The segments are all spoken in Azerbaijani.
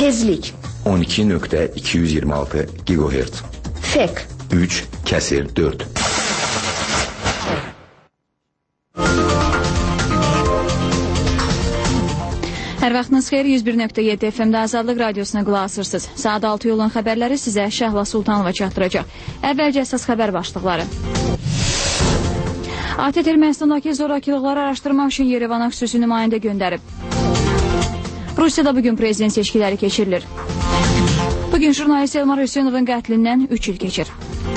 Tezlik 12.226 GHz. FEK 3/4. Hər vaxtınız xeyir, 101.7 FM-də Azadlıq Radiosuna qulaq asırsınız. Saat 6 yolun xəbərləri sizə Şəhla Sultanova çatdıracaq. Əvvəlcə əsas xəbər başlıqları. ATƏT Ermənistandakı zorakılıqları araşdırmaq üçün Yerevana xüsusi nümayəndə göndərib. Rusiyada bugün prezident seçkiləri keçirilir. Bugün jurnalist Elmar Hüseynovun qətlindən 3 il keçir.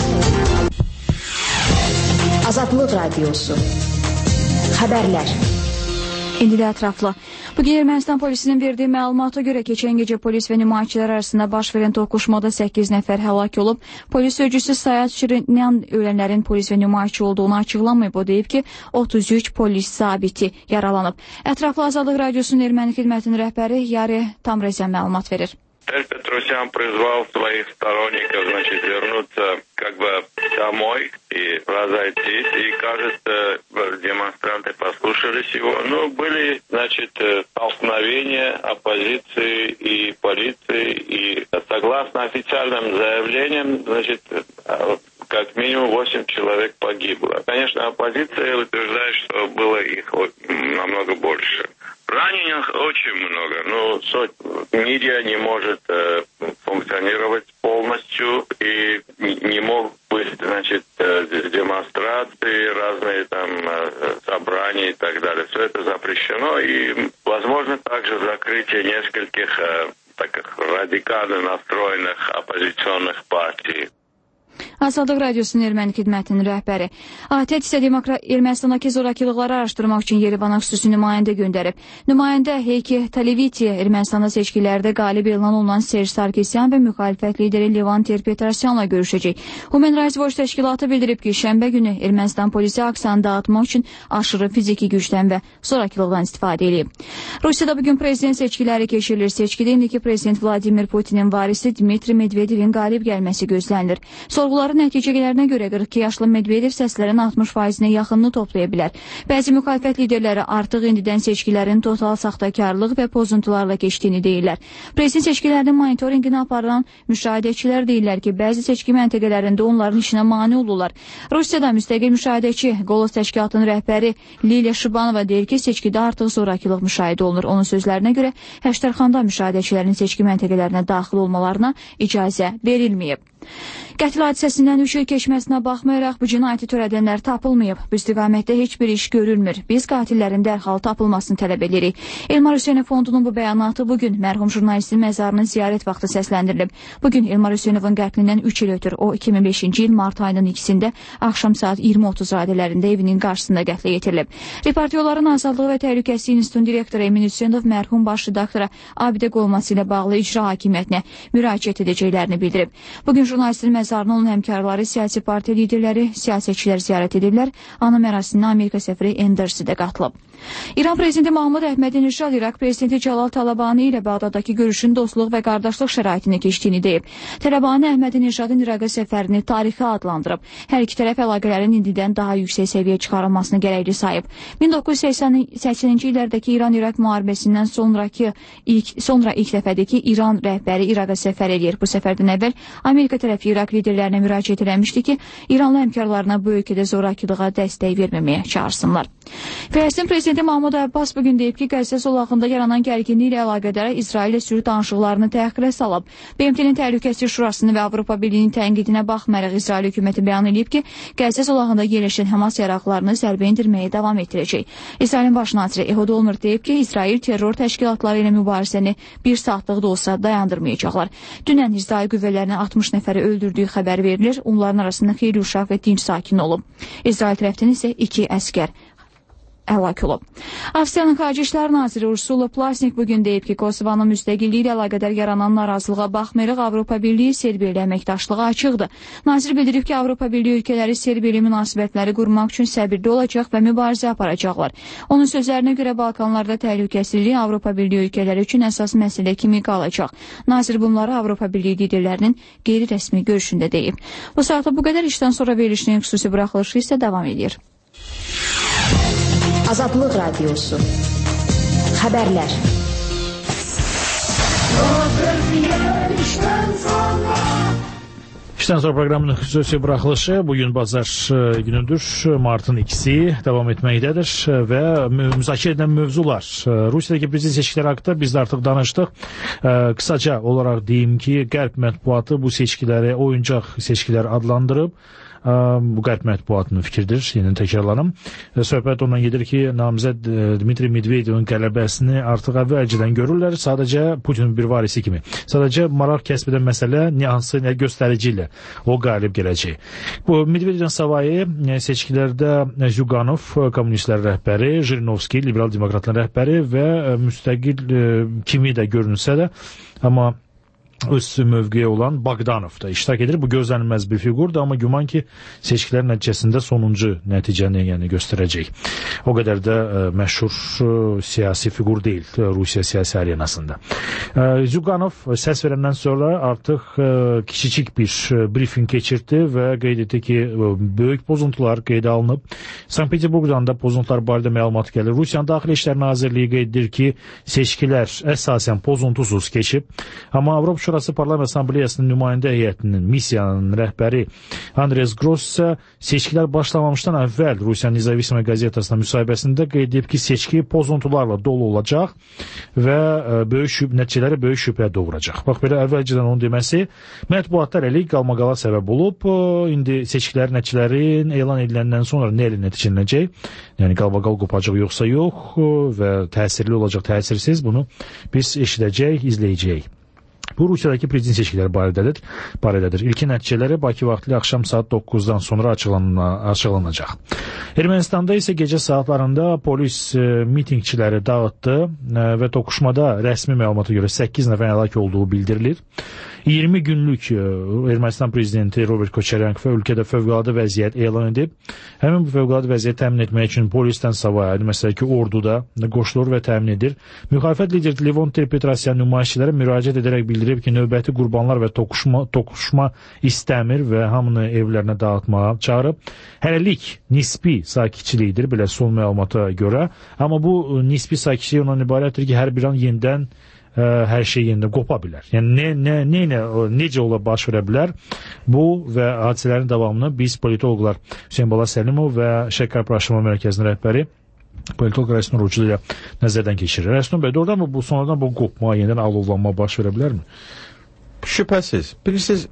Azadlıq Radiosu. Xəbərlər. İndi də ətraflı. Bugün Ermənistan polisinin verdiyi məlumata görə keçən gecə polis və nümayişçilər arasında baş verən toqquşmada 8 nəfər həlak olub. Polis sözcüsü Sayat Şirinyan ölənlərin polis və nümayişçi olduğunu açıqlamayıb. O deyib ki, 33 polis zabiti yaralanıb. Ətraflı Azadlıq Radiosunun erməni xidmətinin rəhbəri Yari Tamrezyan məlumat verir. Петросян призвал своих сторонников, вернуться домой и разойтись. И, кажется, демонстранты послушались его. Ну, были, столкновения оппозиции и полиции. И согласно официальным заявлениям, как минимум 8 человек погибло. Конечно, оппозиция утверждает, что было их намного больше. Раненых очень много, медиа не может функционировать полностью, и не могут быть, демонстрации, разные собрания и так далее. Все это запрещено, и возможно также закрытие нескольких таких радикально настроенных оппозиционных партий. Azadlıq Radiosunun erməni xidmətinin rəhbəri. ATƏT isə Ermənistandakı zorakılıqları araşdırmaq üçün Yerevana xüsusi nümayəndə göndərib. Nümayəndə Heiki Taleviti Ermənistanda seçkilərdə qalib elan olunan Serj Sarkisyan və müxalifət lideri Levan Ter-Petrosyanla görüşəcək. Human Rights Watch təşkilatı bildirib ki, şənbə günü Ermənistan polisi aksanı dağıtmaq üçün aşırı fiziki gücdən və zorakılıqdan istifadə edib. Rusiyada bugün prezident seçkiləri keçirilir. Seçkidə indiki prezident Vladimir Putinin varisi Dmitri Medvedevin qalib gəlməsi gözlənilir. Sorğuların nəticələrinə görə 42 yaşlı Medvedev səslərin 60%-nə yaxınını toplaya bilər. Bəzi müxalifət liderləri artıq indidən seçkilərin total saxtakarlıq və pozuntularla keçdiyini deyirlər. Prezident seçkilərinin monitorinqini aparılan müşahidəçilər deyirlər ki, bəzi seçki məntəqələrində onların işinə mane olurlar. Rusiyada müstəqil müşahidəçi Golos təşkilatının rəhbəri Liliya Şibanova deyir ki, seçkidə artıq zorakılıq müşahidə olunur. Onun sözlərinə görə Həştərxanda müşahidəçilərin seçki məntəqələrinə daxil olmalarına icazə verilməyib. Qətl hadisəsindən 3 il keçməsinə baxmayaraq bu cinayəti törədənlər tapılmayıb. Bu istiqamətdə heç bir iş görülmür. Biz qatillərin dərhal tapılmasını tələb edirik. Elmar Hüseynov fondunun bu bəyanatı bugün mərhum jurnalistin məzarının ziyarət vaxtı səsləndirilib. Bugün Elmar Hüseynovun qətlindən 3 il ötür. O 2005-ci il mart ayının 2-sində axşam saat 20:30 radələrində evinin qarşısında qətlə yetirilib. Reportyorların Azadlığı və Təhlükəsizlik İnstitutunun direktoru Emin Hüseynov mərhum baş redaktora abidə qoyulması ilə bağlı icra hakimiyyətinə müraciət edəcəklərini bildirib. Bugün jurnalistin məzarına onun həmkarları, siyasi partiya liderləri, siyasətçilər ziyarət ediblər. Ana mərasiminə Amerika səfiri Endersi də qatılıb. İran prezidenti Mahmud Əhmədinejad İraq prezidenti Cəlal Talabani ilə Bağdaddakı görüşün dostluq və qardaşlıq şəraitini keçdiyini deyib. Talabani Əhmədinejadın İraqa səfərini tarixi adlandırıb. Hər iki tərəf əlaqələrin indidən daha yüksək səviyyə çıxarılmasını gərəkli sayıb. 1980-ci illərdəki İran-İraq müharibəsindən sonra ilk dəfədəki İran rəhbəri İraqa səfər edir. Bu səfərdən əvvəl Amerika tərəfi İraq liderlərinə müraciət eləmişdi ki, İranlı həmkarlarına bu ölkədə zorakılığa dəstək verməməyə çağırsınlar. Fələstin prezidenti Mahmud Abbas bugün deyib ki, Qəzza zolağında yaranan gərginlik ilə əlaqədar İsrail ilə sülh danışıqlarını təxirə salıb. BMT-nin Təhlükəsizlik Şurasının və Avropa Birliyinin tənqidinə baxmayaraq İsrail hökuməti bəyan edib ki, Qəzza zolağında yerləşən Hamas yaraqlarını zərbə endirməyə davam etdirəcək. İsrailin baş naziri Ehud Olmert deyib ki, İsrail terror təşkilatları ilə mübarizəni bir saatlıq da olsa dayandırmayacaqlar. Dünən İsrail qüvvələrinin 60 nəfəri öldürdüyü xəbər verilir. Onların arasında xeyli uşaq və dinc sakin olub. İsrail tərəfdən isə 2 əskər həlak olub. Avstriyanın Xarici İşlər Naziri Ursula Plasnik bugün deyib ki, Kosovanın müstəqilliyi ilə əlaqədar yaranan narazılığa baxmayaraq Avropa Birliyi Serbiya ilə əməkdaşlığa açıqdır. Nazir bildirib ki, Avropa Birliyi ölkələri Serbiya ilə münasibətləri qurmaq üçün səbirli olacaq və mübarizə aparacaqlar. Onun sözlərinə görə Balkanlarda təhlükəsizlik Avropa Birliyi ölkələri üçün əsas məsələ kimi qalacaq. Nazir bunları Avropa Birliyi liderlərinin qeyri-rəsmi görüşündə deyib. Bu saatda bu qədər, işdən sonra verilişinin xüsusi buraxılışı isə davam edir. Azadlıq Radiosu. Xəbərlər. İşten sonra programın xüsusi buraxılışı bugün bazar günüdür. Martın 2-si devam etməkdədir və müzakirə edən mövzular. Rusiyadakı prezident seçkiləri haqqında biz də artıq danışdıq. Kısaca olaraq deyim ki, Qərb mətbuatı bu seçkiləri oyuncaq seçkiləri adlandırıb. Bu Qərb mətbuatının fikridir, yenə təkrarlanım. Söhbət ondan gedir ki, namizəd Dmitri Medvedevin qələbəsini artıq əvvəlcədən görürlər, sadəcə Putinin bir varisi kimi. Sadəcə maraq kəsb edən məsələ hansı göstərici ilə o qalib gələcək. Bu Medvedevin savayı seçkilərdə Zyuganov, kommunistlər rəhbəri, Jirinovski, liberal demokratların rəhbəri və müstəqil kimi də görünsə də, amma öz mövqeyi olan Bogdanov da iştirak edir. Bu gözlənilməz bir figurdur, amma güman ki, seçkilərin nəticəsində sonuncu nəticəni göstərəcək. O qədər də məşhur siyasi figur deyil Rusiya siyasi arenasında. Zyuganov səs verəndən sonra artıq kiçicik bir briefing keçirdi və qeyd etdi ki, böyük pozuntular qeydə alınıb. Sankt-Peterburqdan da pozuntular barədə məlumat gəlir. Rusiyanın Daxili İşlər Nazirliyi qeyd edir ki, seçkilər əsasən pozuntusuz keçib. Amma Avropa Şurası Parlament Assambleyasının nümayəndə heyətinin missiyanın rəhbəri Andres Gross isə seçkilər başlamamışdan əvvəl Rusiya Nezavismaya qəzetasına müsahibəsində qeyd edib ki, seçki pozuntularla dolu olacaq və nəticələri böyük şübhə doğuracaq. Bax, belə əvvəlcədən onun deməsi mətbuatlar elə qalmaqala səbəb olub. İndi seçkilərin nəticələrin elan ediləndən sonra nə ilə nəticələnəcək? Yəni qalmaqal qopacaq yoxsa yox və təsirli olacaq, təsirsiz, bunu biz eşidəcək, izləyəcəyik. Bu Rusiyadakı prezident seçkiləri barədədir. İlkin nəticələri Bakı vaxtı axşam saat 9-dan sonra açıqlanacaq. Ermənistanda isə gecə saatlarında polis mitingçiləri dağıtdı və toqquşmada rəsmi məlumata görə 8 nəfər həlak olduğu bildirilir. 20 günlük Ermənistan prezidenti Robert Koçaryanov ölkədə fövqəladə vəziyyət elan edib. Həmin bu fövqəladə vəziyyəti təmin etmək üçün polisdən savayı, məsələn ki, orduda qoşulur və təmin edir. Müxalifət lideri Levon Ter-Petrosyan nümayişçilərə müraciət edərək bildirib ki, növbəti qurbanlar və toqquşma istəmir və hamını evlərinə dağıtmağa çağırıb. Hələlik nisbi sakitçilikdir, belə son məlumata görə. Amma bu nisbi sakitçilik ondan ibarətdir ki, hər bir an yenidən hər şey yenidən qopa bilər. Yəni necə ola baş verə bilər? Bu və hadisələrin davamını biz politologlar Hüseyin Bala Səlimov və Şəkər Araşdırma Mərkəzinin rəhbəri politolog Rəsnur Uçlu ilə nəzərdən keçirir. Rəsnur bəy, doğrudan mı sonradan bu qopma, yenidən alovlanma baş verə bilərmi? Şübhəsiz. Bilirsiniz,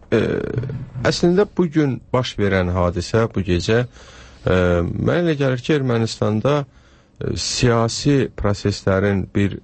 əslində bugün baş verən hadisə bu gecə mənə elə gəlir ki, Ermənistanda siyasi proseslərin bir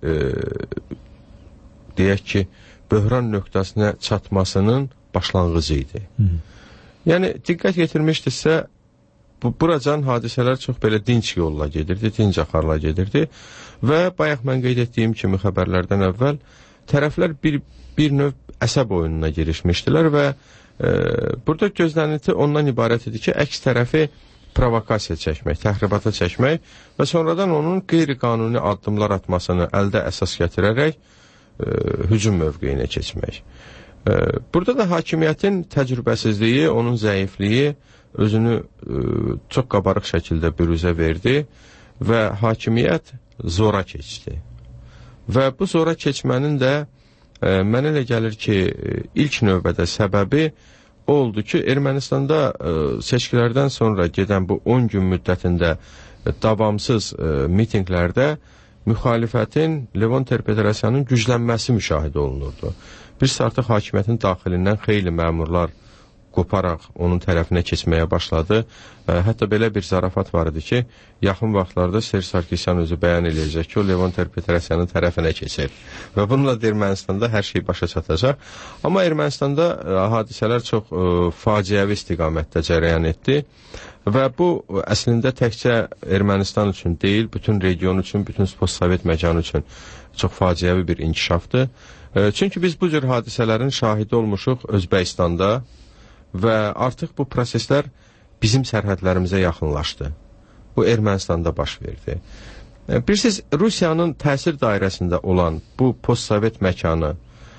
deyək ki, böhran nöqtəsinə çatmasının başlanğıcı idi. Yəni, diqqət yetirmişdirsə, buracan hadisələr çox belə dinç yolla gedirdi, dinç axarla gedirdi və bayaq mən qeyd etdiyim kimi xəbərlərdən əvvəl tərəflər bir növ əsəb oyununa girişmişdilər və burada gözlənilti ondan ibarət idi ki, əks tərəfi provokasiya çəkmək, təxribata çəkmək və sonradan onun qeyri-qanuni addımlar atmasını əldə əsas gətirərək hücum mövqeyinə keçmək. Burada da hakimiyyətin təcrübəsizliyi, onun zəifliyi özünü çox qabarıq şəkildə büruzə verdi və hakimiyyət zora keçdi. Və bu zora keçmənin də mənə elə gəlir ki, ilk növbədə səbəbi oldu ki, Ermənistanda seçkilərdən sonra gedən bu 10 gün müddətində davamsız mitinqlərdə müxalifətin Levon Ter-Petrosyanın güclənməsi müşahidə olunurdu. Biz artıq hakimiyyətin daxilindən xeyli məmurlar qoparaq onun tərəfinə keçməyə başladı. Hətta belə bir zarafat var idi ki, yaxın vaxtlarda Serj Sarkisyan özü bəyan eləyəcək ki, o Levon Ter-Petrosyanın tərəfinə keçir. Və bununla da Ermənistanda hər şey başa çatacaq. Amma Ermənistanda hadisələr çox faciəvi istiqamətdə cərəyan etdi. Və bu əslində təkcə Ermənistan üçün deyil, bütün region üçün, bütün postsovet məkanı üçün çox faciəvi bir inkişafdır. Çünki biz bu cür hadisələrin şahidi olmuşuq Özbəkistanda və artıq bu proseslər bizim sərhədlərimizə yaxınlaşdı. Bu Ermənistanda baş verdi. Bilirsiniz, Rusiyanın təsir dairəsində olan bu postsovet məkanı,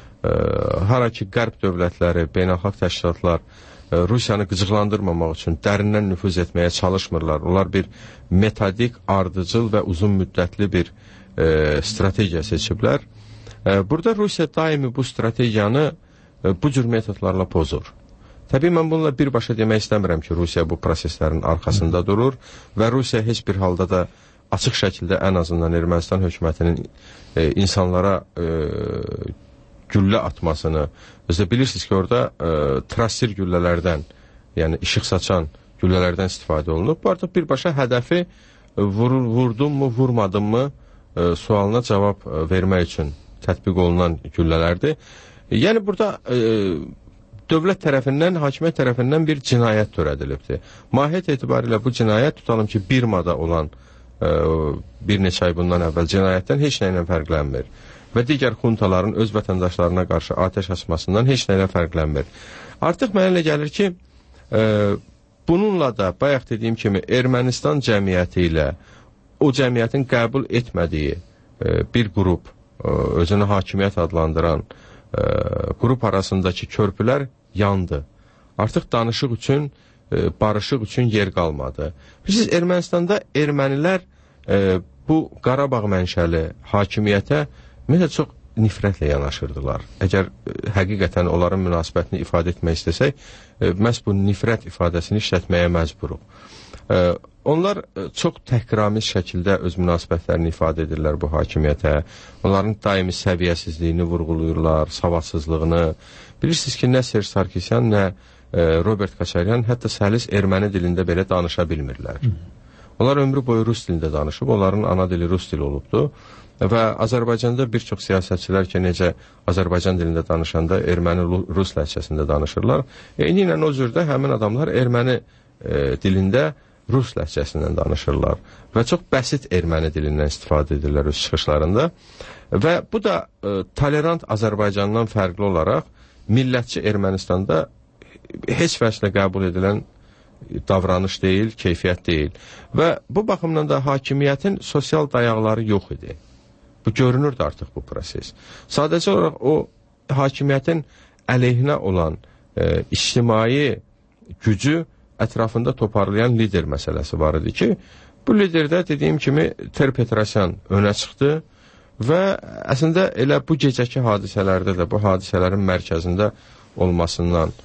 hara ki qərb dövlətləri, beynəlxalq təşkilatlar Rusiyanı qıcıqlandırmamaq üçün dərindən nüfuz etməyə çalışmırlar. Onlar bir metodik, ardıcıl və uzun müddətli bir strategiya seçiblər. Burada Rusiya daimi bu strategiyanı bu cür metodlarla pozur. Təbii mən bununla birbaşa demək istəmirəm ki, Rusiya bu proseslərin arxasında durur və Rusiya heç bir halda da açıq şəkildə ən azından Ermənistan hökumətinin insanlara güllə atmasını, özdə bilirsiniz ki, orada trassir güllələrdən, yəni işıq saçan güllələrdən istifadə olunub. Bu artıq birbaşa hədəfi vurdum mu, vurmadım mı sualına cavab vermək üçün tətbiq olunan güllələrdir. Yəni burada dövlət tərəfindən, hakimiyyət tərəfindən bir cinayət törədilibdir. Mahiyyət etibarilə bu cinayət tutalım ki, Birmada olan bir neçə ay bundan əvvəl cinayətdən heç nə ilə fərqlənmir və digər xuntaların öz vətəndaşlarına qarşı atəş açmasından heç nə ilə fərqlənmir. Artıq mənə elə gəlir ki, bununla da bayaq dediyim kimi Ermənistan cəmiyyəti ilə o cəmiyyətin qəbul etmədiyi bir qrup, özünü hakimiyyət adlandıran qrup arasındakı körpülər yandı. Artıq danışıq üçün, barışıq üçün yer qalmadı. Bilirsiniz, Ermənistanda ermənilər bu Qarabağ mənşəli hakimiyyətə ümumiyyətlə çox nifrətlə yanaşırdılar. Əgər həqiqətən onların münasibətini ifadə etmək istəsək, məhz bu nifrət ifadəsini işlətməyə məcburuq. Onlar çox təhqiramiz şəkildə öz münasibətlərini ifadə edirlər bu hakimiyyətə. Onların daimi səviyyəsizliyini vurğuluyurlar, savadsızlığını. Bilirsiniz ki, nə Serj Sarkisyan, nə Robert Koçaryan hətta səlis erməni dilində belə danışa bilmirlər. Onlar ömrü boyu rus dilində danışıb, onların ana dili rus dili olubdu. Və Azərbaycanda bir çox siyasətçilər ki, necə Azərbaycan dilində danışanda erməni-rus ləhcəsində danışırlar. Eyni ilə o cürdə həmin adamlar erməni dilində rus ləhcəsindən danışırlar və çox bəsit erməni dilindən istifadə edirlər öz çıxışlarında. Və bu da tolerant Azərbaycandan fərqli olaraq millətçi Ermənistanda heç vəslə qəbul edilən davranış deyil, keyfiyyət deyil. Və bu baxımdan da hakimiyyətin sosial dayaqları yox idi. Bu görünürdü artıq bu proses. Sadəcə olaraq o hakimiyyətin əleyhinə olan ictimai gücü ətrafında toparlayan lider məsələsi var idi ki, bu liderdə dediyim kimi Ter-Petrosyan önə çıxdı və əslində elə bu gecəki hadisələrdə də bu hadisələrin mərkəzində olmasından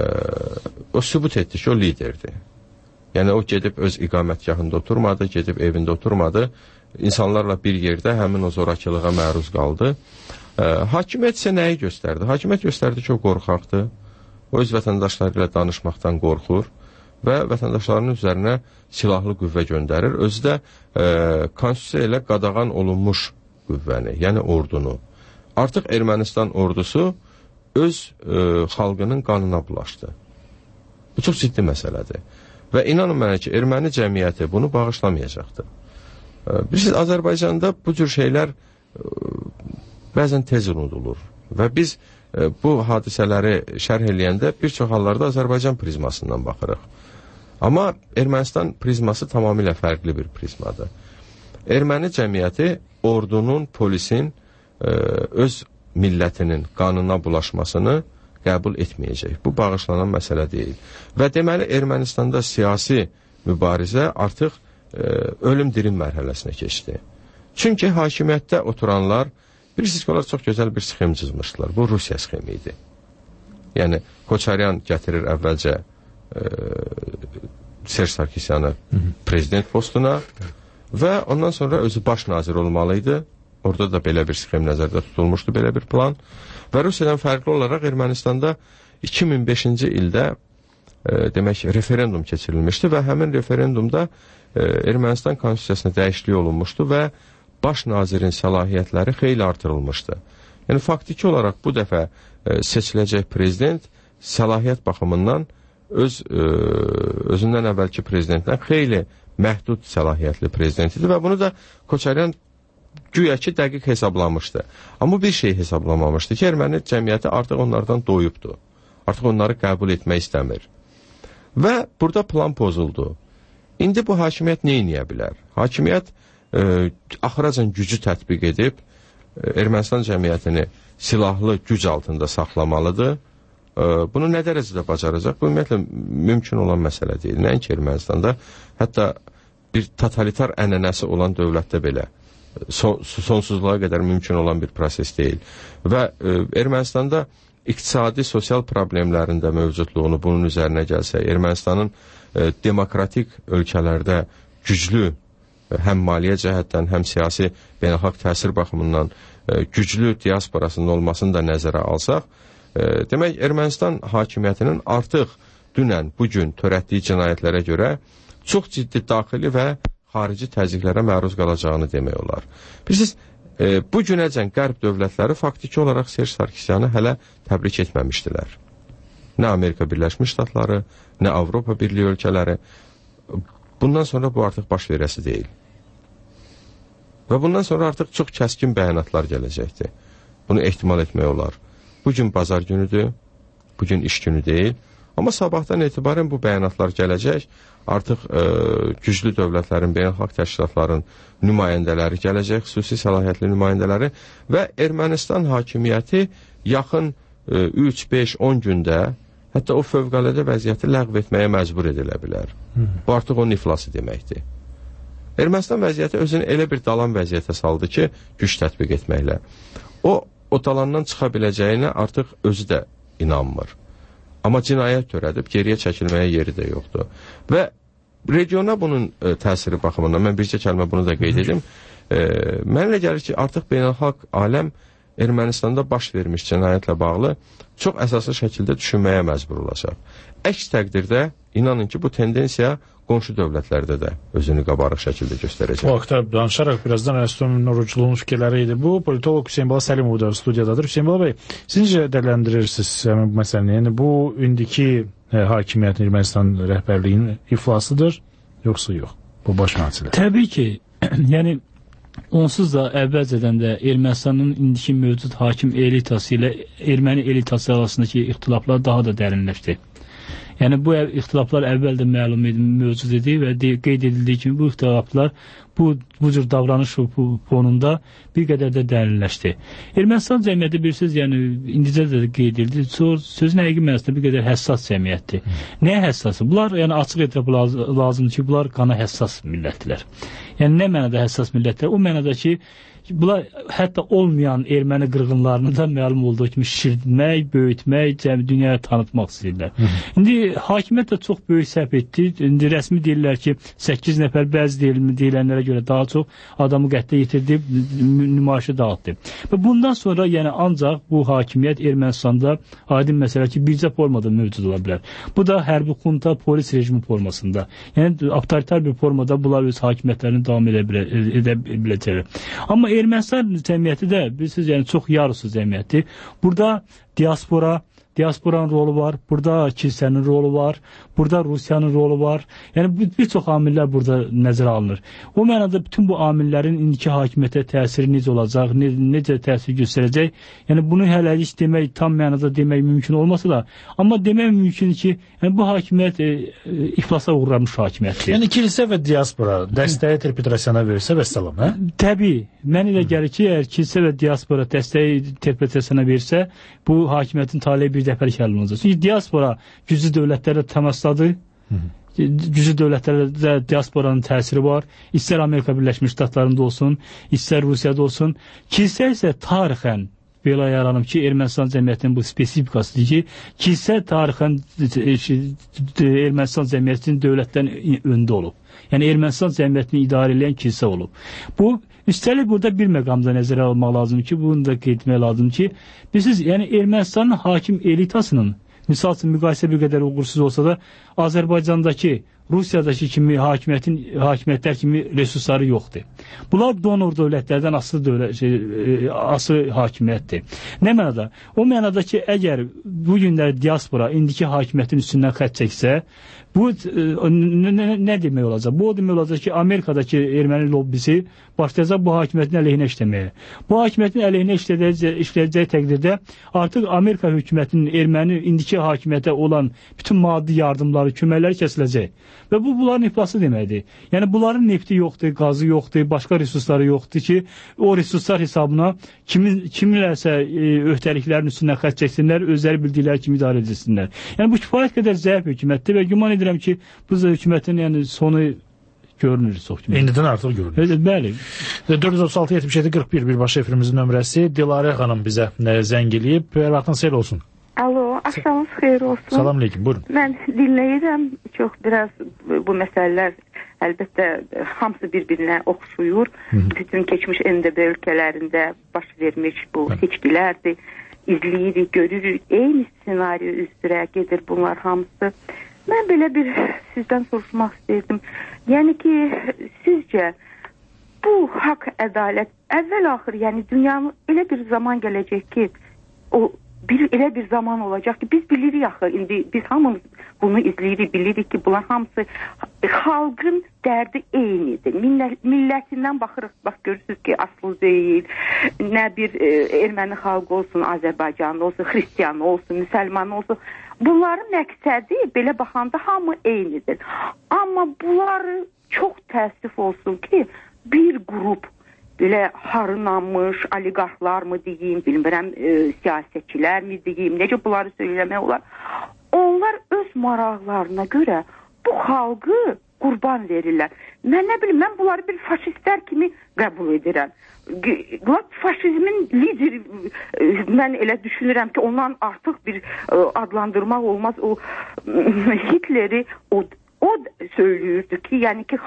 o sübut etdi ki, o liderdir. Yəni o gedib öz iqamətgahında oturmadı, gedib evində oturmadı, insanlarla bir yerdə həmin o zorakılığa məruz qaldı. Hakimiyyət isə nəyi göstərdi? Hakimiyyət göstərdi ki, o qorxaqdır, o öz vətəndaşları ilə danışmaqdan qorxur və vətəndaşlarının üzərinə silahlı qüvvə göndərir. Özü də konstitusiya ilə qadağan olunmuş qüvvəni, yəni ordunu. Artıq Ermənistan ordusu öz xalqının qanına bulaşdı. Bu çox ciddi məsələdir. Və inanın mənə ki, erməni cəmiyyəti bunu bağışlamayacaqdır. Bilirsiniz, Azərbaycanda bu cür şeylər bəzən tez unudulur və biz bu hadisələri şərh eləyəndə bir çox hallarda Azərbaycan prizmasından baxırıq. Amma Ermənistan prizması tamamilə fərqli bir prizmadır. Erməni cəmiyyəti ordunun, polisin öz millətinin qanına bulaşmasını qəbul etməyəcək. Bu bağışlanan məsələ deyil. Və deməli, Ermənistanda siyasi mübarizə artıq ölüm-dirim mərhələsinə keçdi. Çünki hakimiyyətdə oturanlar, bilirsiniz ki, onlar çox gözəl bir sxem cızmışdılar. Bu Rusiya sxemi idi. Yəni, Koçaryan gətirir əvvəlcə Serj Sarkisyanı prezident postuna və ondan sonra özü baş nazir olmalıydı. Orada da belə bir sxem nəzərdə tutulmuşdu, belə bir plan. Və Rusiyadan fərqli olaraq Ermənistanda 2005-ci ildə demək, referendum keçirilmişdi və həmin referendumda Ermənistan konstitusiyasına dəyişiklik olunmuşdu və baş nazirin səlahiyyətləri xeyli artırılmışdı. Yəni, faktiki olaraq bu dəfə seçiləcək prezident səlahiyyət baxımından özündən əvvəlki prezidentdən xeyli məhdud səlahiyyətli prezident idi və bunu da Koçaryan güya ki, dəqiq hesablamışdı. Amma bir şey hesablamamışdı ki, erməni cəmiyyəti artıq onlardan doyubdu. Artıq onları qəbul etmək istəmir. Və burada plan pozuldu. İndi bu hakimiyyət nə edə bilər? Hakimiyyət axıracan gücü tətbiq edib Ermənistan cəmiyyətini silahlı güc altında saxlamalıdır. Bunu nə dərəcədə bacaracaq? Bu ümumiyyətlə mümkün olan məsələ deyil. Nəinki Ermənistanda, hətta bir totalitar ənənəsi olan dövlətdə belə sonsuzluğa qədər mümkün olan bir proses deyil. Və Ermənistanda iqtisadi, sosial problemlərin də mövcudluğunu bunun üzərinə gəlsə, Ermənistanın demokratik ölkələrdə güclü, həm maliyyə cəhətdən, həm siyasi beynəlxalq təsir baxımından güclü diasporasının olmasını da nəzərə alsaq, demək, Ermənistan hakimiyyətinin artıq dünən, bugün törətdiyi cinayətlərə görə çox ciddi daxili və xarici təzyiqlərə məruz qalacağını demək olar. Bilirsiniz, bu günəcən qərb dövlətləri faktiki olaraq Serj Sarkisyanı hələ təbrik etməmişdilər. Nə Amerika Birləşmiş Ştatları, nə Avropa Birliyi ölkələri. Bundan sonra bu artıq baş verəsi deyil. Və bundan sonra artıq çox kəskin bəyanatlar gələcəkdir. Bunu ehtimal etmək olar. Bugün bazar günüdür, bugün iş günü deyil. Amma sabahdan etibarən bu bəyanatlar gələcək. Artıq güclü dövlətlərin, beynəlxalq təşkilatların nümayəndələri gələcək, xüsusi səlahiyyətli nümayəndələri və Ermənistan hakimiyyəti yaxın 3, 5, 10 gündə hətta o fövqəladə vəziyyəti ləğv etməyə məcbur edilə bilər. Bu artıq onun iflası deməkdir. Ermənistan vəziyyəti özünü elə bir dalan vəziyyətə saldı ki, güc tətbiq etməklə. O dalandan çıxa biləcəyinə artıq özü də inanmır. Amma cinayət törədib, geriyə çəkilməyə yeri də yoxdur. Və regiona bunun təsiri baxımından, mən bircə kəlmə bunu da qeyd edim, mənə gəlir ki, artıq beynəlxalq aləm Ermənistanda baş vermiş cinayətlə bağlı çox əsaslı şəkildə düşünməyə məcbur olacaq. Əks təqdirdə, inanın ki, bu tendensiya qonşu dövlətlərdə də özünü qabarıq şəkildə göstərəcək. Bu haqda danışaraq birazdan Ərəstun Orucluğun fikirləri idi. Bu, politolog Hüseyin Bala Səlimov da studiyadadır. Hüseyin Bala bəy, siz necə dəyərləndirirsiniz bu məsələni? Yəni, bu, indiki hakimiyyətin, Ermənistan rəhbərliyinin iflasıdır, yoxsa yox? Bu baş məsələ. Təbii ki, yəni, onsuz da əvvəlcədən də Ermənistanın indiki mövcud hakim elitası ilə erməni elitası arasındakı ixtilaflar daha da dərinləşdi. Yəni, bu ixtilaflar əvvəl də məlum idi, mövcud idi və qeyd edildiyi kimi bu ixtilaflar bu cür davranış fonunda bir qədər də dərinləşdi. Ermənistan cəmiyyəti bilirsiniz, yəni indicə də qeyd edildi, sözün həqiqi mənasında bir qədər həssas cəmiyyətdir. Nəyə həssası? Bunlar, yəni açıq etiraf lazımdır ki, bunlar qana həssas millətdirlər. Yəni, nə mənada həssas millətlər? O mənada ki, bunlar hətta olmayan erməni qırğınlarını da məlum olduğu kimi şişirmək, böyütmək, dünyaya tanıtmaq istəyirlər. İndi hakimiyyət də çox böyük səhv etdi. İndi rəsmi deyirlər ki, 8 nəfər, bəzi deyilənlərə görə daha çox adamı qətlə yetirdi, nümayişə dağıtdı. Və bundan sonra yəni ancaq bu hakimiyyət Ermənistanda aydın məsələ ki, bircə formada mövcud ola bilər. Bu da hərbi xunta, polis rejimi formasında. Yəni avtoritar bir formada bunlar öz hakimiyyətlərini davam edə biləcəklər. Amma Ermənistan cəmiyyəti də, bilirsiniz, yəni çox yarısı cəmiyyəti. Burada diasporanın rolu var, burada kilsənin rolu var, burada Rusiyanın rolu var. Yəni bir çox amillər burada nəzərə alınır. O mənada bütün bu amillərin indiki hakimiyyətə təsiri necə olacaq, necə təsir göstərəcək? Yəni bunu hələlik demək, tam mənada demək mümkün olmasa da, amma demək mümkün ki, yəni bu hakimiyyət iflasa uğramış hakimiyyətdir. Yəni kilsə və diaspora dəstəyi interpretasiyona verirsə və salam, hə? Təbii. Mən elə gəlir ki, əgər kilsə və diaspora dəstəyi interpretasiyona verirsə, bu hakimiyyətin taleyi bir dəfəlik həll olacaq. Çünki diaspora güclü dövlətlərlə təmasdadır. Güclü dövlətlərdə diasporanın təsiri var. İstər Amerika Birləşmiş Ştatlarında olsun, istər Rusiyada olsun. Kilsə isə tarixən belə yaranıb ki, Ermənistan cəmiyyətinin bu spesifikasıdır ki, kilsə tarixən Ermənistan cəmiyyətinin dövlətdən öndə olub. Yəni Ermənistan cəmiyyətini idarə edən kilsə olub. Bu, üstəlik burada bir məqamda nəzərə almaq lazım ki, bunu da qeyd etmək lazım ki, bilirsiniz, yəni Ermənistanın hakim elitasının, misal üçün müqayisə bir qədər uğursuz olsa da, Azərbaycandakı, Rusiyadakı kimi hakimiyyətlər kimi resursları yoxdur. Bunlar donor dövlətlərdən asılı hakimiyyətdir. Nə mənada? O mənada ki, əgər bu günlər diaspora indiki hakimiyyətin üstündən xətt çəksə, bu nə demək olacaq? Bu o demək olacaq ki, Amerikadakı erməni lobbisi başlayacaq bu hakimiyyətin əleyhinə işləməyə. Bu hakimiyyətin əleyhinə işləyəcəyi təqdirdə artıq Amerika hökumətinin erməni indiki hakimiyyətə olan bütün maddi yardımları, köməkləri kəsiləcək. Və bu, bunların iflası deməkdir. Yəni, bunların nefti yoxdur, qazı yoxdur, başqa resursları yoxdur ki, o resurslar hesabına kiminlərsə öhdəliklərin üstündən xətt çəksinlər, özləri bildikləri kimi idarə edilsinlər. Yəni, bu kifayət qədər zəif hökumətdir və güman edirəm ki, bu hökumətin yəni, sonu görünür çox kimi. İndidən artıq görünür. Bəli. 436-77-41 birbaşa efirimizin nömrəsi. Dilarə xanım bizə zəng eləyib. Hər vaxtın xeyir olsun. Alo, axşamınız xeyir olsun. Salam aleyküm, buyurun. Mən dinləyirəm. Çox biraz bu məsələlər əlbəttə hamısı bir-birinə oxşuyur. Bütün keçmiş NDB ölkələrində baş vermiş bu seçkilərdir. İzləyirik, görürük. Eyni ssenariyo üzrə gedir bunlar hamısı. Mən belə bir sizdən soruşmaq istəyirdim. Yəni ki, sizcə bu haqq, ədalət əvvəl-axır, yəni dünyanın elə bir zaman gələcək ki, elə bir zaman olacaq ki, biz bilirik axı, indi biz hamımız bunu izləyirik, bilirik ki, bunlar hamısı xalqın dərdi eynidir. Millətindən baxırıq, bax görürsünüz ki, asılı deyil, nə bir erməni xalqı olsun, Azərbaycanlı olsun, xristiyan olsun, müsəlman olsun. Bunların məqsədi belə baxanda hamı eynidir. Amma bunları çox təəssüf olsun ki, bir qrup belə harınanmış oliqarxlar mı deyim, bilmirəm, siyasətçilər mi deyim, necə bunları söyləmək olar. Onlar öz maraqlarına görə bu xalqı qurban verirlər. Mən nə bilim, mən bunları bir faşistlər kimi qəbul edirəm. Faşizmin lideri, mən elə düşünürəm ki, ondan artıq bir adlandırmaq olmaz. O Hitleri o söylüyürdü ki, yəni ki,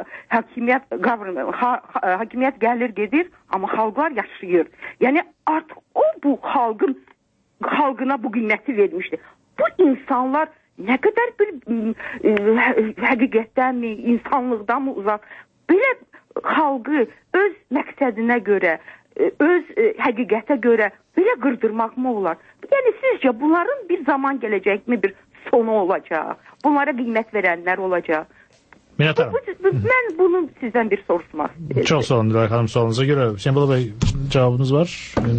hakimiyyət gəlir gedir, amma xalqlar yaşayır. Yəni artıq o bu xalqına bu qiyməti vermişdi. Bu insanlar nə qədər bir həqiqətdənmi, insanlıqdan mı uzaq? Belə xalqı öz məqsədinə görə, öz həqiqətə görə belə qırdırmaq mı olar? Yəni sizcə bunların bir zaman gələcəkmi bir sonu olacaq? Bunlara qiymət verənlər olacaq? Minət hanım. Mən bunu sizdən bir soruşmaq istəyirəm. Çox sağ olun Dilarə xanım, sualınıza görə. Hüseyin Bala bəy, cavabınız var?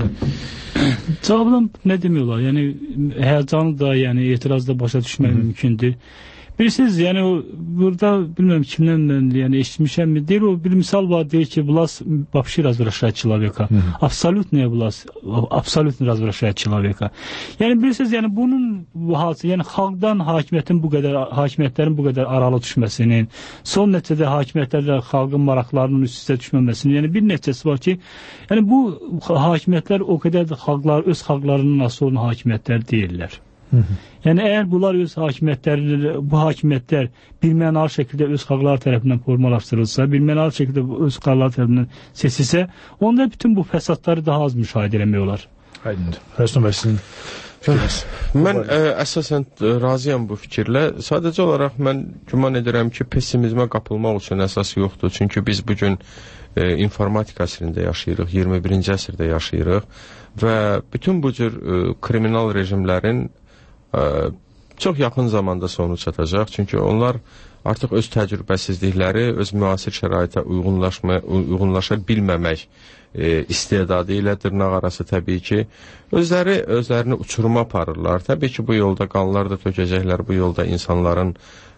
Cavabım nə demək olar? Yəni həyəcanı da, yəni etirazı da başa düşmək mümkündür. Bilirsiniz, yəni burada bilmirəm kimdən mən yəni eşitmişəmmi, deyir o bir misal var, deyir ki, власть вообще развращает человека. Абсолютная власть, абсолютно развращает человека. Yəni bilirsiniz, yəni bunun halsı, yəni xalqdan hakimiyyətlərin bu qədər aralı düşməsinin, son nəticədə hakimiyyətlərlə xalqın maraqlarının üst-üstə düşməməsinin, yəni bir nəticəsi var ki, yəni bu hakimiyyətlər o qədər də öz xalqlarının asılı olan hakimiyyətlər deyirlər. Yəni əgər bunlar öz hakimiyyətləri, bu hakimiyyətlər birmənalı şəkildə öz xalqlar tərəfindən formalaşdırılsa, birmənalı şəkildə öz xalqlar tərəfindən seçilsə, onda bütün bu fəsadları daha az müşahidə etmək olar. Aydındır. Rəsnə bəy, sizin fikriniz? Mən əsasən razıyam bu fikirlə. Sadəcə olaraq mən güman edirəm ki, pessimizmə qapılmaq üçün əsas yoxdur. Çünki biz bugün informatika əsrində yaşayırıq, 21-ci əsrdə yaşayırıq və bütün bu cür kriminal rejimlərin çox yaxın zamanda sonu çatacaq. Çünki onlar artıq öz təcrübəsizlikləri, öz müasir şəraitə uyğunlaşa bilməmək istedadı ilə dırnaq arası təbii ki, özlərini uçuruma aparırlar. Təbii ki, bu yolda qanlar da tökəcəklər, bu yolda insanların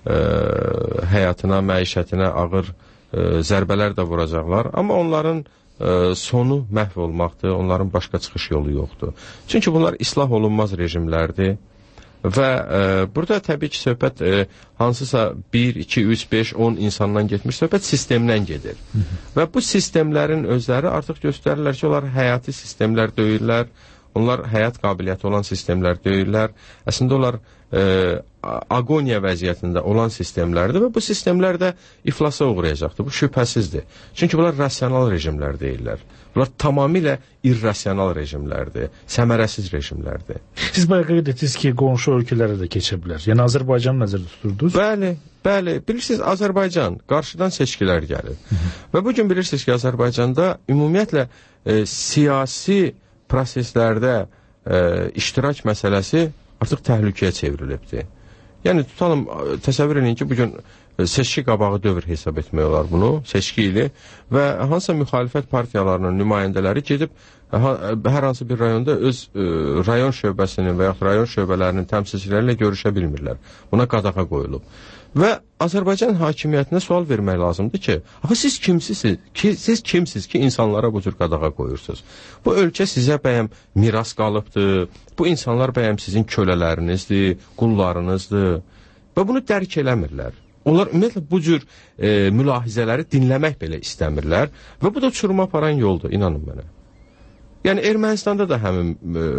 həyatına, məişətinə ağır zərbələr də vuracaqlar. Amma onların sonu məhv olmaqdır, onların başqa çıxış yolu yoxdur. Çünki bunlar islah olunmaz rejimlərdir. Və burada təbii ki, söhbət hansısa 1, 2, 3, 5, 10 insandan getmiş, söhbət sistemdən gedir. Və bu sistemlərin özləri artıq göstərirlər ki, onlar həyati sistemlər deyirlər, onlar həyat qabiliyyəti olan sistemlər deyirlər. Əslində onlar agoniya vəziyyətində olan sistemlərdir və bu sistemlər də iflasa uğrayacaqdır. Bu şübhəsizdir. Çünki bunlar rasional rejimlər deyirlər. Bunlar tamamilə irrasional rejimlərdir, səmərəsiz rejimlərdir. Siz bayaq qeyd etdiniz ki, qonşu ölkələrə də keçə bilər. Yəni Azərbaycanı nəzərdə tuturdunuz? Bəli. Bilirsiniz, Azərbaycan, qarşıdan seçkilər gəlir. Və bugün bilirsiniz ki, Azərbaycanda ümumiyyətlə siyasi proseslərdə iştirak məsələsi artıq təhlükəyə çevrilibdir. Yəni tutalım, təsəvvür edin ki, bugün seçki qabağı dövr hesab etmək olar bunu, seçki ili və hansısa müxalifət partiyalarının nümayəndələri gedib hər hansı bir rayonda öz rayon şöbəsinin və yaxud rayon şöbələrinin təmsilçiləri ilə görüşə bilmirlər. Buna qadağa qoyulub. Və Azərbaycan hakimiyyətinə sual vermək lazımdır ki, axı siz kimsiniz ki, insanlara bu cür qadağa qoyursunuz? Bu ölkə sizə bəyəm miras qalıbdır, bu insanlar bəyəm sizin kölələrinizdir, qullarınızdır və bunu dərk eləmirlər. Onlar ümumiyyətlə bu cür mülahizələri dinləmək belə istəmirlər və bu da uçuruma aparan yoldur, inanın mənə. Yəni Ermənistanda da həmin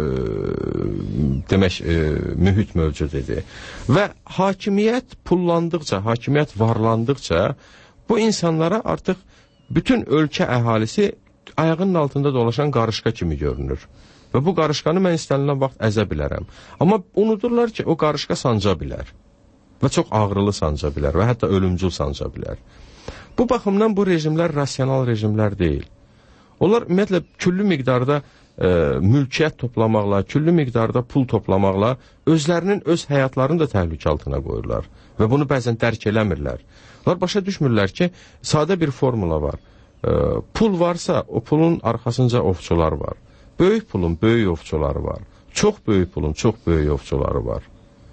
mühit mövcud idi. Və hakimiyyət pullandıqca, hakimiyyət varlandıqca bu insanlara artıq bütün ölkə əhalisi ayağının altında dolaşan qarışqa kimi görünür. Və bu qarışqanı mən istənilən vaxt əzə bilərəm. Amma unudurlar ki, o qarışqa sanca bilər. Və çox ağrılı sanca bilər və hətta ölümcül sanca bilər. Bu baxımdan bu rejimlər rasional rejimlər deyil. Onlar ümumiyyətlə küllü miqdarda mülkiyyət toplamaqla, küllü miqdarda pul toplamaqla özlərinin öz həyatlarını da təhlükə altına qoyurlar. Və bunu bəzən dərk eləmirlər. Onlar başa düşmürlər ki, sadə bir formula var. Pul varsa, o pulun arxasınca ovçular var. Böyük pulun böyük ovçuları var. Çox böyük pulun çox böyük ovçuları var.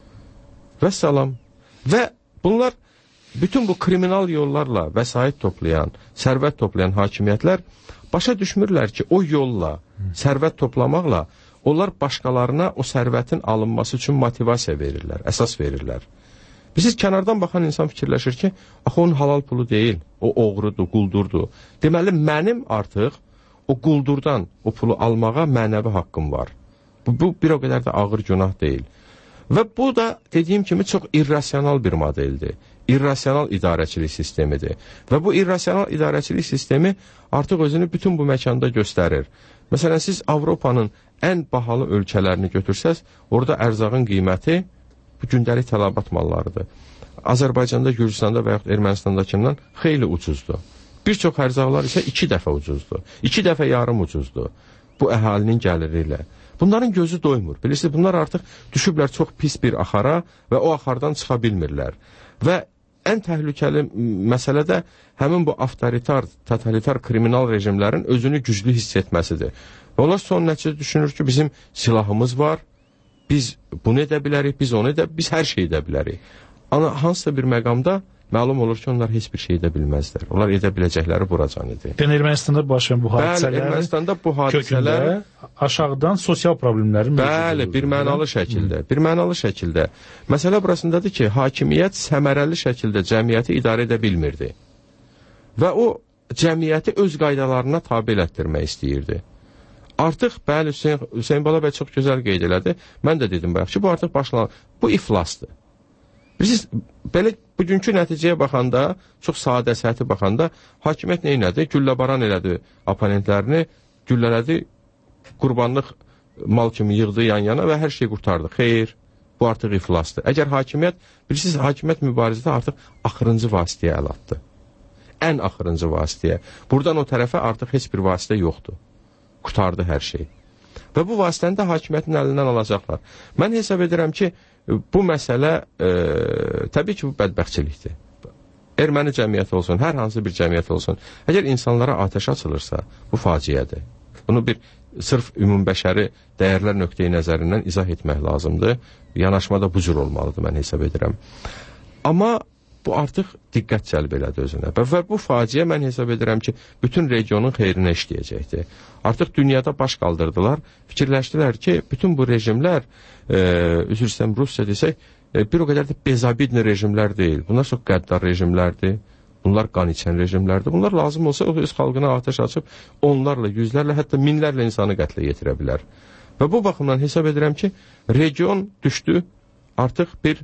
Və salam. Və bunlar bütün bu kriminal yollarla vəsait toplayan, sərvət toplayan hakimiyyətlər başa düşmürlər ki, o yolla, sərvət toplamaqla onlar başqalarına o sərvətin alınması üçün motivasiya verirlər, əsas verirlər. Biz kənardan baxan insan fikirləşir ki, axı onun halal pulu deyil, o oğrudur, quldurdur. Deməli, mənim artıq o quldurdan o pulu almağa mənəvi haqqım var. Bu bir o qədər də ağır günah deyil. Və bu da dediyim kimi çox irrasional bir modeldir. İrrasional idarəçilik sistemidir. Və bu irrasional idarəçilik sistemi artıq özünü bütün bu məkanda göstərir. Məsələn, siz Avropanın ən bahalı ölkələrini götürsəz, orada ərzağın qiyməti bu gündəlik tələbat mallarıdır. Azərbaycanda, Gürcüstanda və yaxud Ermənistandakından xeyli ucuzdur. Bir çox ərzaqlar isə 2 dəfə ucuzdur. 2 dəfə yarım ucuzdur. Bu əhalinin gəliri ilə. Bunların gözü doymur. Bilirsiniz, bunlar artıq düşüblər çox pis bir axara və o axardan çıxa bilmirlər. Və ən təhlükəli məsələ də həmin bu avtoritar, totalitar kriminal rejimlərin özünü güclü hiss etməsidir. Və onlar son nəticədə düşünür ki, bizim silahımız var, biz bunu edə bilərik, biz onu biz hər şey edə bilərik. Amma hansısa bir məqamda məlum olur ki, onlar heç bir şey edə bilməzlər. Onlar edə biləcəkləri buracan idi. Yəni Ermənistanda başlayan bu hadisələr, bəli, Ermənistanda bu hadisələr aşağıdan sosial problemlərin bəli, bir mənalı şəkildə. Məsələ burasındadır ki, hakimiyyət səmərəli şəkildə cəmiyyəti idarə edə bilmirdi. Və o cəmiyyəti öz qaydalarına tabe elətdirmək istəyirdi. Artıq, bəli, Hüseyin Bala bəy çox gözəl qeyd elədi. Mən də dedim bayaq ki, bu artıq bu iflasdır. Bilirsiniz, belə bugünkü nəticəyə baxanda, çox sadə səthi baxanda, hakimiyyət nə elədi? Gülləbaran elədi oponentlərini, güllələdi, qurbanlıq mal kimi yığdı yan-yana və hər şey qurtardı. Xeyr, bu artıq iflasdır. Əgər hakimiyyət, bilirsiniz, hakimiyyət mübarizədə artıq axırıncı vasitəyə əl atdı. Ən axırıncı vasitəyə. Buradan o tərəfə artıq heç bir vasitə yoxdur. Qurtardı hər şey. Və bu vasitəni də hakimiyyətin əlindən alacaqlar. Mən hesab edirəm ki, bu məsələ təbii ki, bu bədbəxtçilikdir. Erməni cəmiyyəti olsun, hər hansı bir cəmiyyət olsun. Əgər insanlara atəş açılırsa, bu faciədir. Bunu bir sırf ümumbəşəri dəyərlər nöqteyi nəzərindən izah etmək lazımdır. Yanaşma da bu cür olmalıdır, mən hesab edirəm. Amma bu artıq diqqət cəlb elədi özünə. Və bu faciə mən hesab edirəm ki, bütün regionun xeyrinə işləyəcəkdir. Artıq dünyada baş qaldırdılar, fikirləşdilər ki, bütün bu rejimlər, üzr istəyirəm, Rusiya desək, bir o qədər də bezabidli rejimlər deyil. Bunlar çox qəddar rejimlərdir, bunlar qan içən rejimlərdir. Bunlar lazım olsa öz xalqına atəş açıb, onlarla, yüzlərlə, hətta minlərlə insanı qətlə yetirə bilər. Və bu baxımdan hesab edirəm ki, region düşdü artıq bir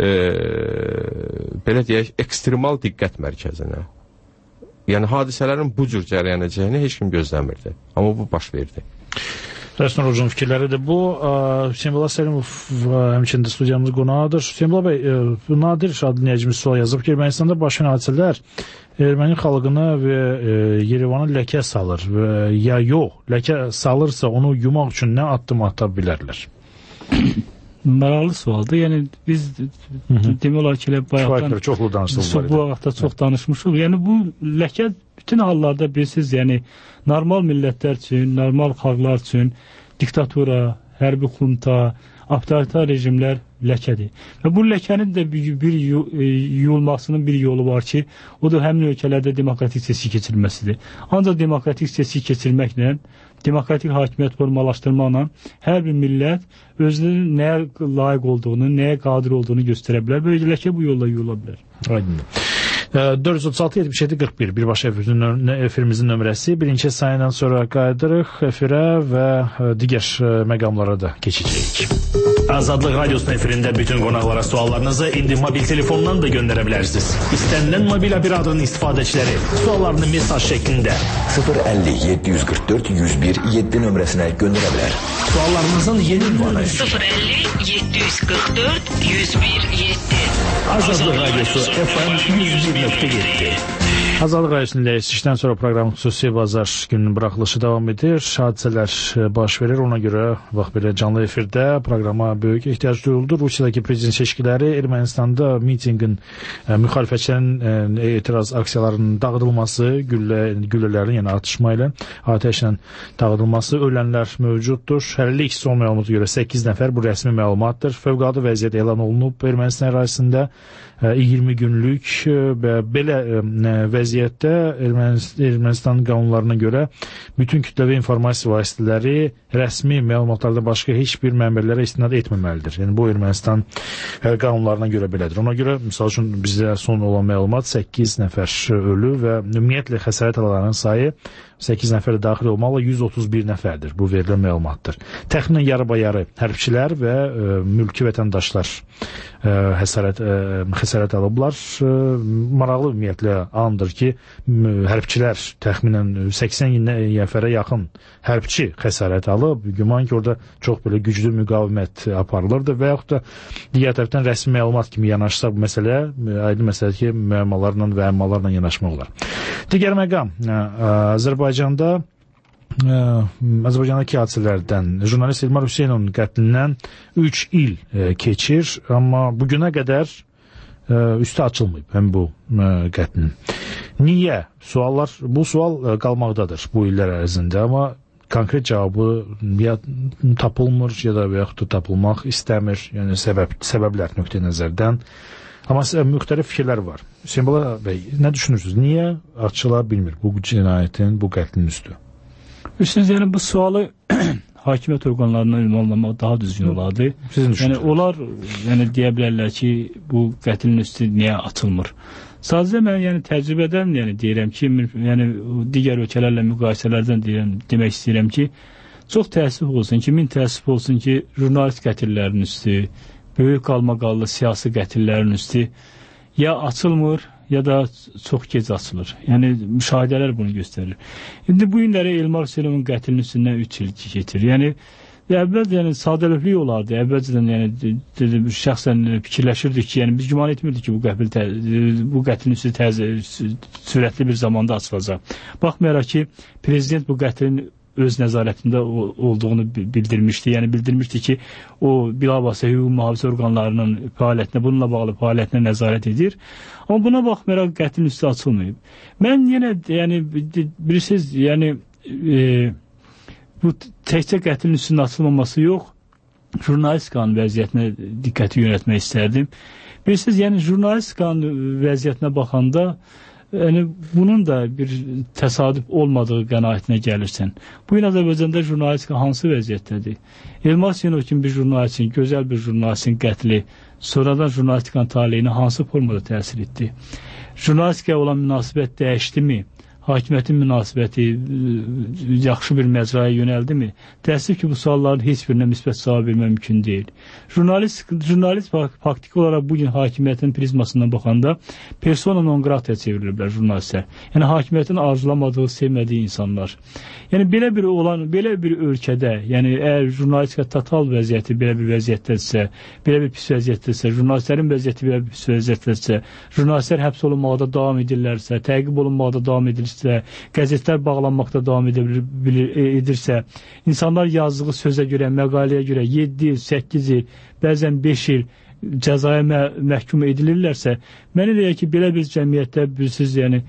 belə deyək, ekstremal diqqət mərkəzinə. Yəni, hadisələrin bu cür cərəyan edəcəyini heç kim gözləmirdi. Amma bu baş verdi. Rəsnur Hocam fikirləridir. Bu, Hüseyin Bala Səlimov həmçində studiyamız qonağıdır. Hüseyin Bala bəy, Nadir adlı dinləyicimiz sual yazıb ki, Ermənistanda başlayan hadisələr erməni xalqını və Yerevanı ləkə salır və ya yox, ləkə salırsa onu yumaq üçün nə addım ata bilərlər? Maraqlı sualdır. Yəni biz demək olar ki, bayaqdan bu vaxtda çox danışmışıq. Yəni bu ləkə bütün hallarda bilirsiniz, yəni normal millətlər üçün, normal xalqlar üçün diktatura, hərbi xunta, avtoritar rejimlər ləkədir. Və bu ləkənin də bir yuyulmasının bir yolu var ki, o da həmin ölkələrdə demokratik seçki keçirilməsidir. Ancaq demokratik seçki keçirməklə, demokratik hakimiyyət formalaşdırmaqla hər bir millət özünün nəyə layiq olduğunu, nəyə qadir olduğunu göstərə bilər. Böyləcə bu yolla yuyula bilər. Aydın. 436-77-41 birbaşa efirimizin nömrəsi. Birinci sayından sonra qayıdırıq efirə və digər məqamlara da keçəcəyik. Azadlıq Radyosu'nun efirində bütün qonaqlara suallarınızı indi mobil telefondan da göndərə bilərsiniz. İstənilən mobil operatörün istifadəçiləri suallarını mesaj şəklində 050-744-101-7 nömrəsinə göndərə bilər. Suallarınızın yeni ünvanı 050-744-101-7 Azadlıq Radyosu FM 101.7. Azadlıq Radyosu'nun işdən sonra proqramın xüsusi bazar gününün buraxılışı davam edir. Hadisələr baş verir. Ona görə bax belə canlı efirdə proqrama böyük ehtiyac duyuldu. Rusiyadakı prezident seçkiləri, Ermənistanda mitinqin, müxalifətçilərin etiraz aksiyalarının dağıdılması, güllələrin, yəni atışma ilə, atəşlə dağıdılması, ölənlər mövcuddur. Hələlik son məlumata görə 8 nəfər, bu rəsmi məlumatdır. Fövqəladə vəziyyət elan olunub Ermənistan ərazisində 20 günlük və belə vəziyyətdə Ermənistan qanunlarına görə bütün kütləvi informasiya vasitələri rəsmi məlumatlarda başqa heç bir mənbələrə istinad etməməlidir. Yəni bu Ermənistan qanunlarına görə belədir. Ona görə misal üçün bizdə son olan məlumat 8 nəfər ölü və ümumiyyətlə xəsarət alanların sayı 8 nəfər daxil olmaqla 131 nəfərdir. Bu verilən məlumatdır. Təxminən yarı-bayarı hərbçilər və mülki vətəndaşlar xəsarət alıblar. Maraqlı ümumiyyətlə andır ki, hərbçilər təxminən 80 nəfərə yaxın hərbçi xəsarət alıb. Güman ki, orada çox belə güclü müqavimət aparılırdı və yaxud da digər tərəfdən rəsmi məlumat kimi yanaşsa bu məsələ, aydın məsələdir ki, müəmmalarla və əmmalarla yanaşmaq olar. Digər məqam, Azərbaycandakı hadisələrdən jurnalist Elmar Hüseynovun qətlindən 3 il keçir, amma bugünə qədər üstü açılmayıb həm bu qətlin. Niyə? Bu sual qalmaqdadır bu illər ərzində, amma konkret cavabı ya tapılmır ya da yaxud da tapılmaq istəmir, yəni səbəblər nöqteyi nəzərdən. Amma müxtəlif fikirlər var. Hüseyin Bala bəy, nə düşünürsünüz? Niyə açıla bilmir bu cinayətin, bu qətlin üstü? Üstünüz, yəni bu sualı hakimiyyət orqanlarına ünvanlamaq daha düzgün olardı. Yəni onlar deyə bilərlər ki, bu qətlin üstü niyə açılmır? Sadəcə mən təcrübədən deyirəm ki, digər ölkələrlə müqayisələrdən demək istəyirəm ki, çox təəssüf olsun ki, min təəssüf olsun ki, jurnalist qətillərinin üstü, böyük qalmaqallı siyasi qətillərin üstü ya açılmır, ya da çox gec açılır. Yəni, müşahidələr bunu göstərir. İndi bu günləri Elmar Hüseynovun qətlinin üstündən 3 il keçir. Yəni, əvvəl sadəlövlük olardı. Əvvəlcədən şəxsən fikirləşirdik ki, biz güman etmirdik ki, bu qətlin üstü sürətli bir zamanda açılacaq. Baxmayaraq ki, prezident bu qətlin öz nəzarətində olduğunu bildirmişdi. Yəni bildirmişdi ki, o bilavasitə hüquq mühafizə orqanlarının fəaliyyətinə, bununla bağlı fəaliyyətinə nəzarət edir. Amma buna baxmayaraq qətlin üstü açılmayıb. Mən yenə, bilirsiniz, bu təkcə qətlin üstünün açılmaması yox, jurnalistikanın vəziyyətinə diqqəti yönətmək istərdim. Bilirsiniz, jurnalistikanın vəziyyətinə baxanda bunun da bir təsadüf olmadığı qənaətinə gəlirsən. Bu gün Azərbaycanda jurnalistika hansı vəziyyətdədir? Elmar Hüseynov kimi bir jurnalistin, gözəl bir jurnalistin qətli sonradan jurnalistikanın taleyinə hansı formada təsir etdi? Jurnalistikaya olan münasibət dəyişdimi? Hakimiyyətin münasibəti yaxşı bir məcraya yönəldimi? Təəssüf ki, bu sualların heç birinə müsbət cavab vermək mümkün deyil. Jurnalist faktiki olaraq bugün hakimiyyətin prizmasından baxanda persona non grata çevrilirlər jurnalistlər. Yəni, hakimiyyətin arzulamadığı, sevmədiyi insanlar. Yəni, belə bir ölkədə, əgər jurnalistika total vəziyyəti belə bir vəziyyətdədirsə, belə bir pis vəziyyətdədirsə, jurnalistlərin vəziyyəti belə bir pis vəziyyətdədirsə, jurnalistlər həbs olunmaqda davam edirlərsə, təqib olunmaqda davam edirsə, qəzetlər bağlanmaqda davam edirsə, insanlar yazdığı sözə görə, məqaləyə görə 7 il, 8 il, bəzən 5 il cəzaya məhkum edilirlərsə, mənə deyək ki, belə bir cəmiyyətdə bilirsiniz,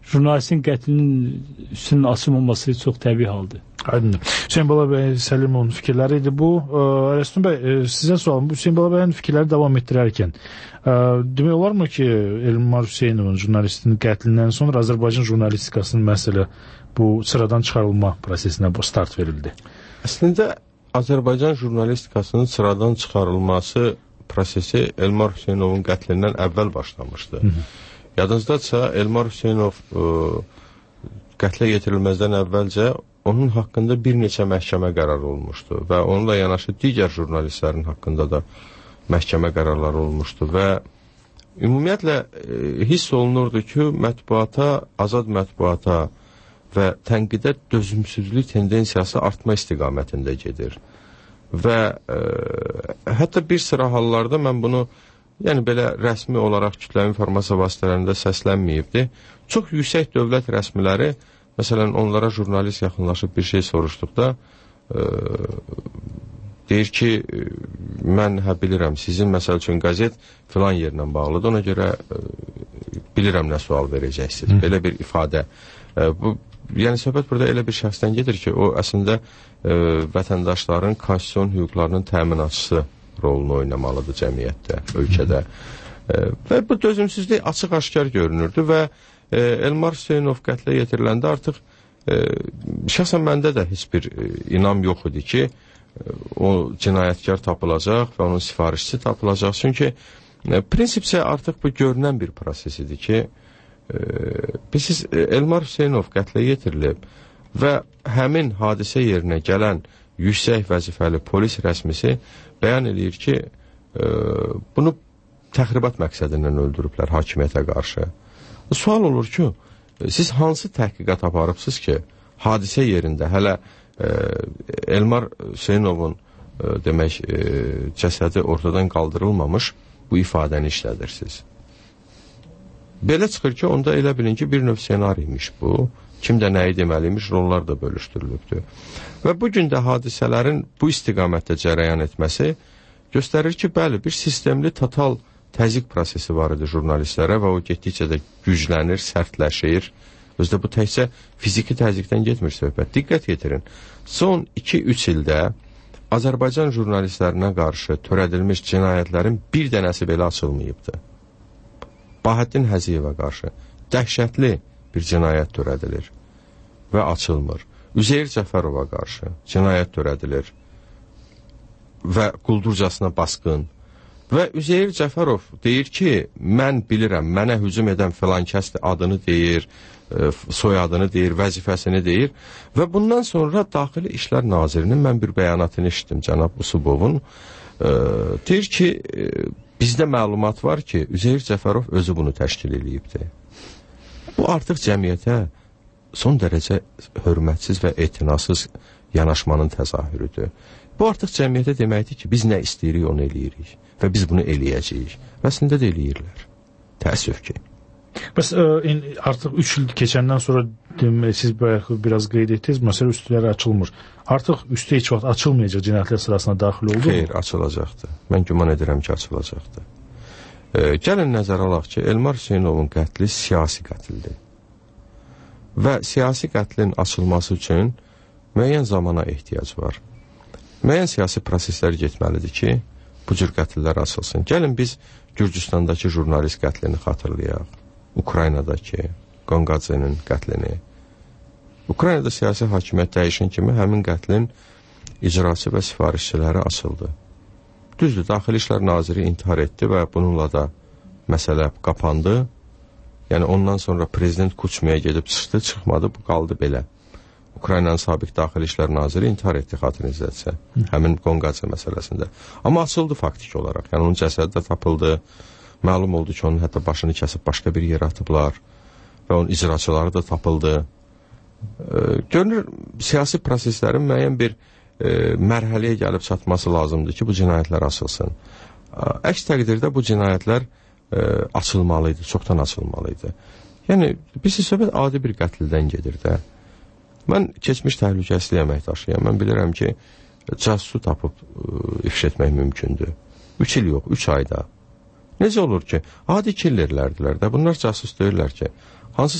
jurnalistin qətlinin üstünün açılmaması çox təbii haldır. Aydındır. Hüseyin Bala bəy, Səlimovun fikirləri idi bu. Rəsmi bəy, sizə sualım. Bu Hüseyin Bala bəyin fikirləri davam etdirərkən demək olarmı ki, Elmar Hüseynovun jurnalistin qətlindən sonra Azərbaycan jurnalistikasının məsələ bu sıradan çıxarılma prosesinə start verildi? Əslində Azərbaycan jurnalistikasının sıradan çıxarılması prosesi Elmar Hüseynovun qətlindən əvvəl başlamışdı. Yadınızdadsa Elmar Hüseynov qətlə yetirilməzdən əvvəlcə onun haqqında bir neçə məhkəmə qərarı olmuşdu və onunla yanaşı digər jurnalistlərin haqqında da məhkəmə qərarları olmuşdu və ümumiyyətlə hiss olunurdu ki, mətbuata, azad mətbuata və tənqidə dözümsüzlük tendensiyası artma istiqamətində gedir. Və hətta bir sıra hallarda mən bunu, yəni belə rəsmi olaraq kütləvi informasiya vasitələrində səslənməyibdi. Çox yüksək dövlət rəsmiləri, məsələn, onlara jurnalist yaxınlaşıb bir şey soruşduqda deyir ki, mən bilirəm, sizin məsəl üçün qəzet filan yerlə bağlıdır, ona görə bilirəm nə sual verəcəksiniz. Belə bir ifadə. Yəni söhbət burada elə bir şəxsdən gedir ki, o əslində vətəndaşların konstitusiyon hüquqlarının təminatçısı rolunu oynamalıdır cəmiyyətdə, ölkədə. Və bu dözümsüzlük açıq-aşkar görünürdü və Elmar Hüseynov qətlə yetiriləndə artıq şəxsən məndə də heç bir inam yox idi ki, o cinayətkar tapılacaq və onun sifarişçisi tapılacaq. Çünki prinsipcə artıq bu görünən bir proses idi ki, bilirsiniz, Elmar Hüseynov qətlə yetirilib və həmin hadisə yerinə gələn yüksək vəzifəli polis rəsmisi bəyan edir ki, bunu təxribat məqsədindən öldürüblər hakimiyyətə qarşı. Sual olur ki, siz hansı təhqiqat aparıbsınız ki, hadisə yerində hələ Elmar Hüseynovun demək cəsədi ortadan qaldırılmamış bu ifadəni işlədirsiniz. Belə çıxır ki, onda elə bilin ki, bir növ senariymiş bu. Kim də nəyi deməliymiş, rollar da bölüşdürülübdür. Və bugün də hadisələrin bu istiqamətdə cərəyan etməsi göstərir ki, bəli, bir sistemli total təzyiq prosesi var idi jurnalistlərə və o getdikcə də güclənir, sərtləşir. Özdə bu təkcə fiziki təzyiqdən getmir söhbət. Diqqət yetirin. Son 2-3 ildə Azərbaycan jurnalistlərinə qarşı törədilmiş cinayətlərin bir dənəsi belə açılmayıbdır. Bahəddin Həziyevə qarşı dəhşətli bir cinayət törədilir və açılmır. Üzeyir Cəfərova qarşı cinayət törədilir və quldurcasına basqın. Və Üzeyir Cəfərov deyir ki, mən bilirəm, mənə hücum edən filan kəsdir, adını deyir, soyadını deyir, vəzifəsini deyir və bundan sonra Daxili İşlər Nazirinin mən bir bəyanatını eşitdim cənab Usubovun. Deyir ki, bizdə məlumat var ki, Üzeyir Cəfərov özü bunu təşkil edibdir. Bu artıq cəmiyyətə son dərəcə hörmətsiz və etinasız yanaşmanın təzahürüdür. Bu artıq cəmiyyətə deməkdir ki, biz nə istəyirik, onu eləyirik və biz bunu eləyəcəyik. Və əslində də eləyirlər. Təəssüf ki. Bəs artıq 3 il keçəndən sonra siz biraz qeyd etdiniz, məsələ üstləri açılmır. Artıq üstü heç vaxt açılmayacaq cinayətlər sırasına daxil oldu mu? Xeyr, açılacaqdır. Mən güman edirəm ki, açılacaqdır. Gəlin nəzərə alaq ki, Elmar Hüseynovun qətli siyasi qətldir. Və siyasi qətlin açılması üçün müəyyən zamana ehtiyac var. Müəyyən siyasi proseslər getməlidir ki, bu cür qətllər açılsın. Gəlin biz Gürcüstandakı jurnalist qətlini xatırlayaq. Ukraynadakı Qonqadzenin qətlini. Ukraynada siyasi hakimiyyət dəyişən kimi həmin qətlin icraçı və sifarişçiləri açıldı. Düzdür, Daxili İşlər Naziri intihar etdi və bununla da məsələ qapandı. Yəni ondan sonra prezident Kuçmaya gedib çıxdı, çıxmadı, bu qaldı belə. Ukraynanın sabiq Daxili İşlər Naziri intihar etdi, xatırınızdadırsa, həmin Qonqadze məsələsində. Amma açıldı faktik olaraq. Yəni onun cəsədi də tapıldı. Məlum oldu ki, onun hətta başını kəsib başqa bir yerə atıblar və onun icraçıları da tapıldı. Görünür, siyasi proseslərin müəyyən bir mərhələyə gəlib çatması lazımdır ki, bu cinayətlər açılsın. Əks təqdirdə bu cinayətlər açılmalıydı, çoxdan açılmalıydı. Yəni, biz söhbət adi bir qətldən gedir də. Mən keçmiş təhlükəsizlik əməkdaşıyam. Mən bilirəm ki, casusu tapıb ifş etmək mümkündür. 3 il yox, 3 ayda. Necə olur ki, adi killerlərdilər də, bunlar casus deyirlər ki, hansısa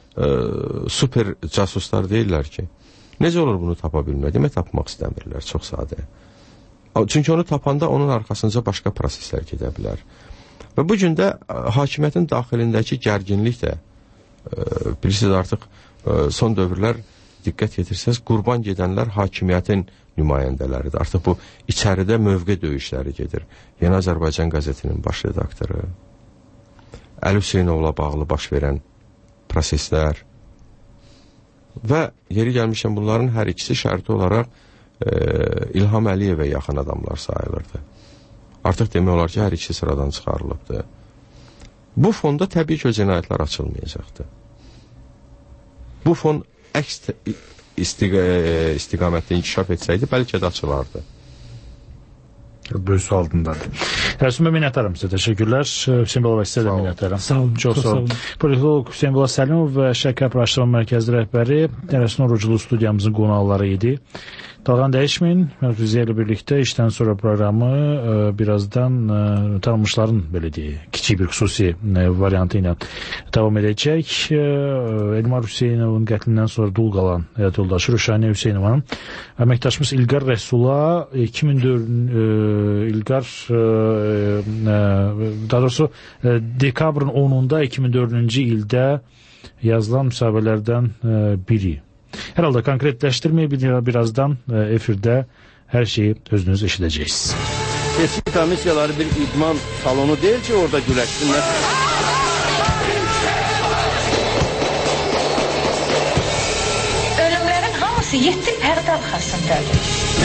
super casuslar deyirlər ki, necə olur bunu tapa bilmək? Demək, tapmaq istəmirlər, çox sadə. Çünki onu tapanda onun arxasınca başqa proseslər gedə bilər. Və bu gün də hakimiyyətin daxilindəki gərginlik də, bilirsiniz artıq son dövrlər diqqət yetirsəz, qurban gedənlər hakimiyyətin nümayəndələridir. Artıq bu içəridə mövqe döyüşləri gedir. Yeni Azərbaycan qəzetinin baş redaktoru, Əli Hüseynovla bağlı baş verən proseslər və yeri gəlmişən bunların hər ikisi şərti olaraq İlham Əliyevə yaxın adamlar sayılırdı. Artıq demək olar ki, hər ikisi sıradan çıxarılıbdır. Bu fonda təbii ki, o cinayətlər açılmayacaqdır. Bu fon əks istiqamətdə inkişaf etsəydi, bəlkə də açılardı. Böyük sual altındadır. Rəsumə minnətdarım sizə. Təşəkkürlər. Hüseyin Balava sizə də minnətdarım. Sağ olun. Çox sağ olun. Politolog Hüseyin Balava Səlimov və Şərq Araşdırma Mərkəzi rəhbəri Dərəsin Oruculu studiyamızın qonaqları idi. Dalğan dəyişməyin. Mərkəzi ilə birlikdə işdən sonra proqramı birazdan tanınmışların belə deyək, kiçik bir xüsusi variantı ilə davam edəcək. Elmar Hüseynovun qətlindən sonra dul qalan həyat yoldaşı Rüşaniyə Hüseynovanın əməkdaşımız İlqar Rəsula 2004 İlqar daha doğrusu dekabrın 10-unda 2004-cü ildə yazılan müsahibələrdən biri. Hər halda konkretləşdirməyib, birazdan efirdə hər şeyi özünüz eşidəcəksiniz. Seçki komissiyaları bir idman salonu deyil ki, orada güləşsinlər. Ölümlərin hamısı 7 pərdə arxasındadır.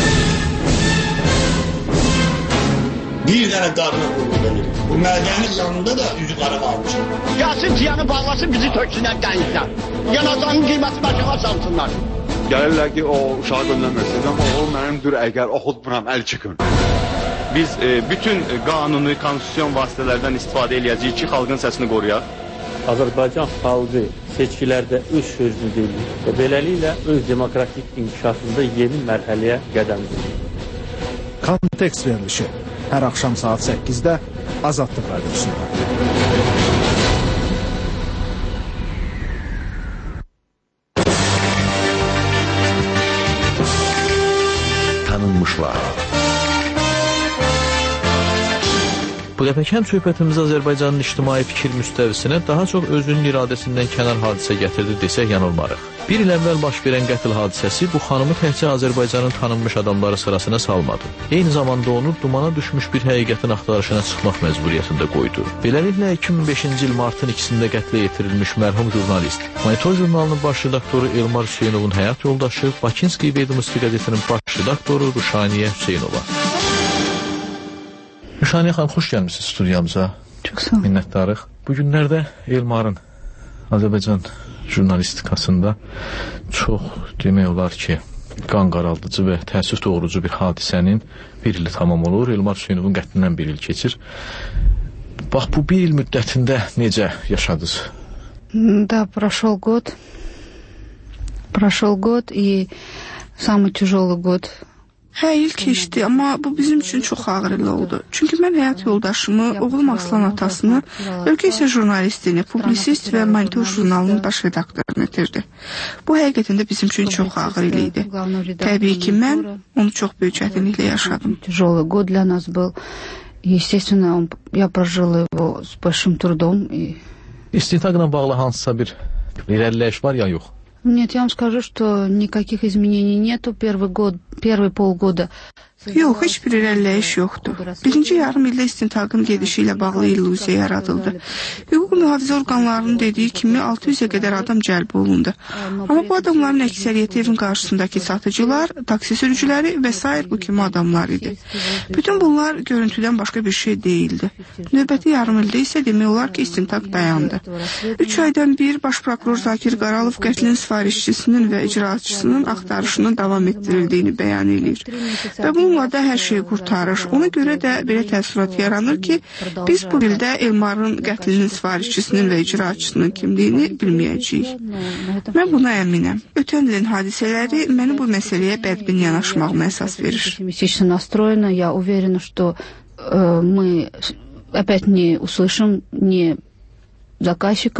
Bir dənə qarına qurulur. Bu mədənin yanında da üzü qara qalmışım. Gəlsin ciyanı bağlasın, bizi töksünlər dənizdən. Yanacağının qiyməti başına salsınlar. Gəlirlər ki, o uşağı göndərməsin, amma o mənimdir, əgər oxutmuram, əl çıxın. Biz bütün qanuni, konstitusyon vasitələrdən istifadə edəcəyik ki, xalqın səsini qoruyaq. Azərbaycan xalqı seçkilərdə öz sözünü deyir və beləliklə öz demokratik inkişafında yeni mərhələyə qədəm qoyur. Kontekst verilişi hər axşam saat 8-də Azadlıq Radiosunda. Tanınmışlar. Bu dəfəki söhbətimiz Azərbaycanın ictimai fikir müstəvisinə daha çox özünün iradəsindən kənar hadisə gətirdi desək yanılmarıq. Bir il əvvəl baş verən qətl hadisəsi bu xanımı təkcə Azərbaycanın tanınmış adamları sırasına salmadı. Eyni zamanda onu dumana düşmüş bir həqiqətin axtarışına çıxmaq məcburiyyətində qoydu. Beləliklə 2005-ci il martın 2-sində qətlə yetirilmiş mərhum jurnalist, Monitor jurnalının baş redaktoru Elmar Hüseynovun həyat yoldaşı, Bakinski Vedomosti qəzetinin baş redaktoru Rüşaniyə Hüseynova. Rüşaniyə xanım, xoş gəlmişsiniz studiyamıza. Çox sağ olun. Minnətdarıq. Bu günlərdə Elmarın Azərbaycan jurnalistikasında çox demək olar ki, qan qaraldıcı və təəssüf doğurucu bir hadisənin bir ili tamam olur. Elmar Hüseynovun qətlindən bir il keçir. Bax, bu bir il müddətində necə yaşadınız? Да, прошел год. Прошел год, и самый tüжелый год. Hə, il keçdi, amma bu bizim üçün çox ağır il oldu. Çünki mən həyat yoldaşımı, oğlum Aslan atasını, ölkə isə jurnalistini, publisist və Monitor jurnalının baş redaktorunu itirdi. Bu həqiqətən də bizim üçün çox ağır il idi. Təbii ki, mən onu çox böyük çətinliklə yaşadım. Tüжелый год для нас был. Естественно, я прожила его с большим трудом. İstintaqla bağlı hansısa bir irəliləyiş var ya yox? Нет, я вам скажу, что никаких изменений нету. Первый полгода. Yox, heç bir irəliləyiş yoxdur. Birinci yarım ildə istintaqın gedişi ilə bağlı illüziya yaradıldı. Hüquq mühafizə orqanlarının dediyi kimi 600-ə qədər adam cəlb olundu. Amma bu adamların əksəriyyəti evin qarşısındakı satıcılar, taksi sürücüləri və s. bu kimi adamlar idi. Bütün bunlar görüntüdən başqa bir şey değildi. Növbəti yarım ildə isə demək olar ki, istintaq dayandı. 3 aydan bir baş prokuror Zakir Qaralov qətlin sifarişçisinin və icraatçısının axtarışının davam etdirildiyini bəyan edir. Və bununla da hər şey qurtarır. Ona görə də belə təəssürat yaranır ki, biz bu ildə Elmarın qətlinin sifarişçisinin və icraatçısının kimliyini bilməyəcəyik. Mən buna əminəm. Ötən ilin hadisələri məni bu məsələyə bədbin yanaşmağıma əsas verir. Я уверена, что мы опять не услышим ни заказчиков,